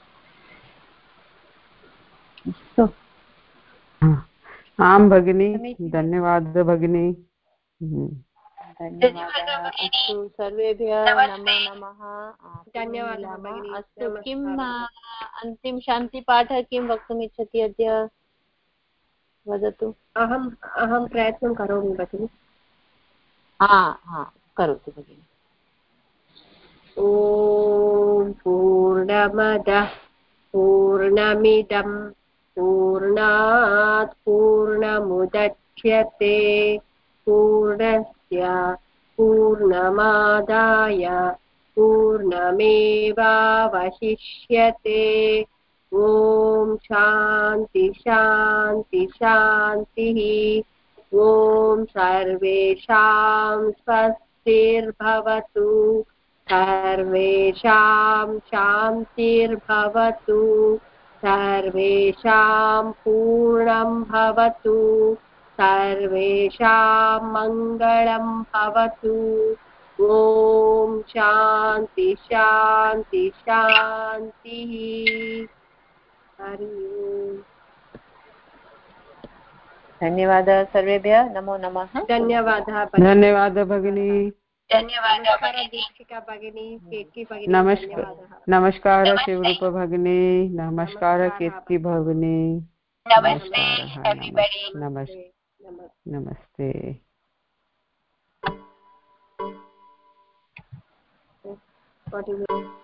So आम भगिनी, धन्यवाद भगिनी। धन्यवादः। अस्तु, सर्वेभ्यः नमो नमः। धन्यवादः भगिनी। अस्तु, किम् अन्तिम शान्तिपाठः किं वक्तुम् इच्छति अद्य? वदतु। अहम् अहं प्रयत्नं करोमि भगिनि। हा हा करोतु भगिनि। ॐ पूर्णमदः पूर्णमिदं पूर्णात् पूर्णमुदच्यते पूर्णस्य पूर्णमादाय पूर्णमेवावशिष्यते। ॐ शान्ति शान्ति शान्तिः। ॐ सर्वेषां स्वस्तिर्भवतु, सर्वेषां शान्तिर्भवतु, सर्वेषां पूर्णं भवतु, सर्वेषां मङ्गलं भवतु। ॐ शान्ति शान्ति शान्तिः। हरि ओम्। धन्यवादः सर्वेभ्यः, नमो नमः। धन्यवादः धन्यवादः भगिनी। धन्यवादः भगिनी। नमस्कार नमस्कार शिवरूप भगिनी, नमस्कार कीर्ति भगिनी, नमस्ते एवरीबॉडी। नमस्ते नमस्ते। What is it?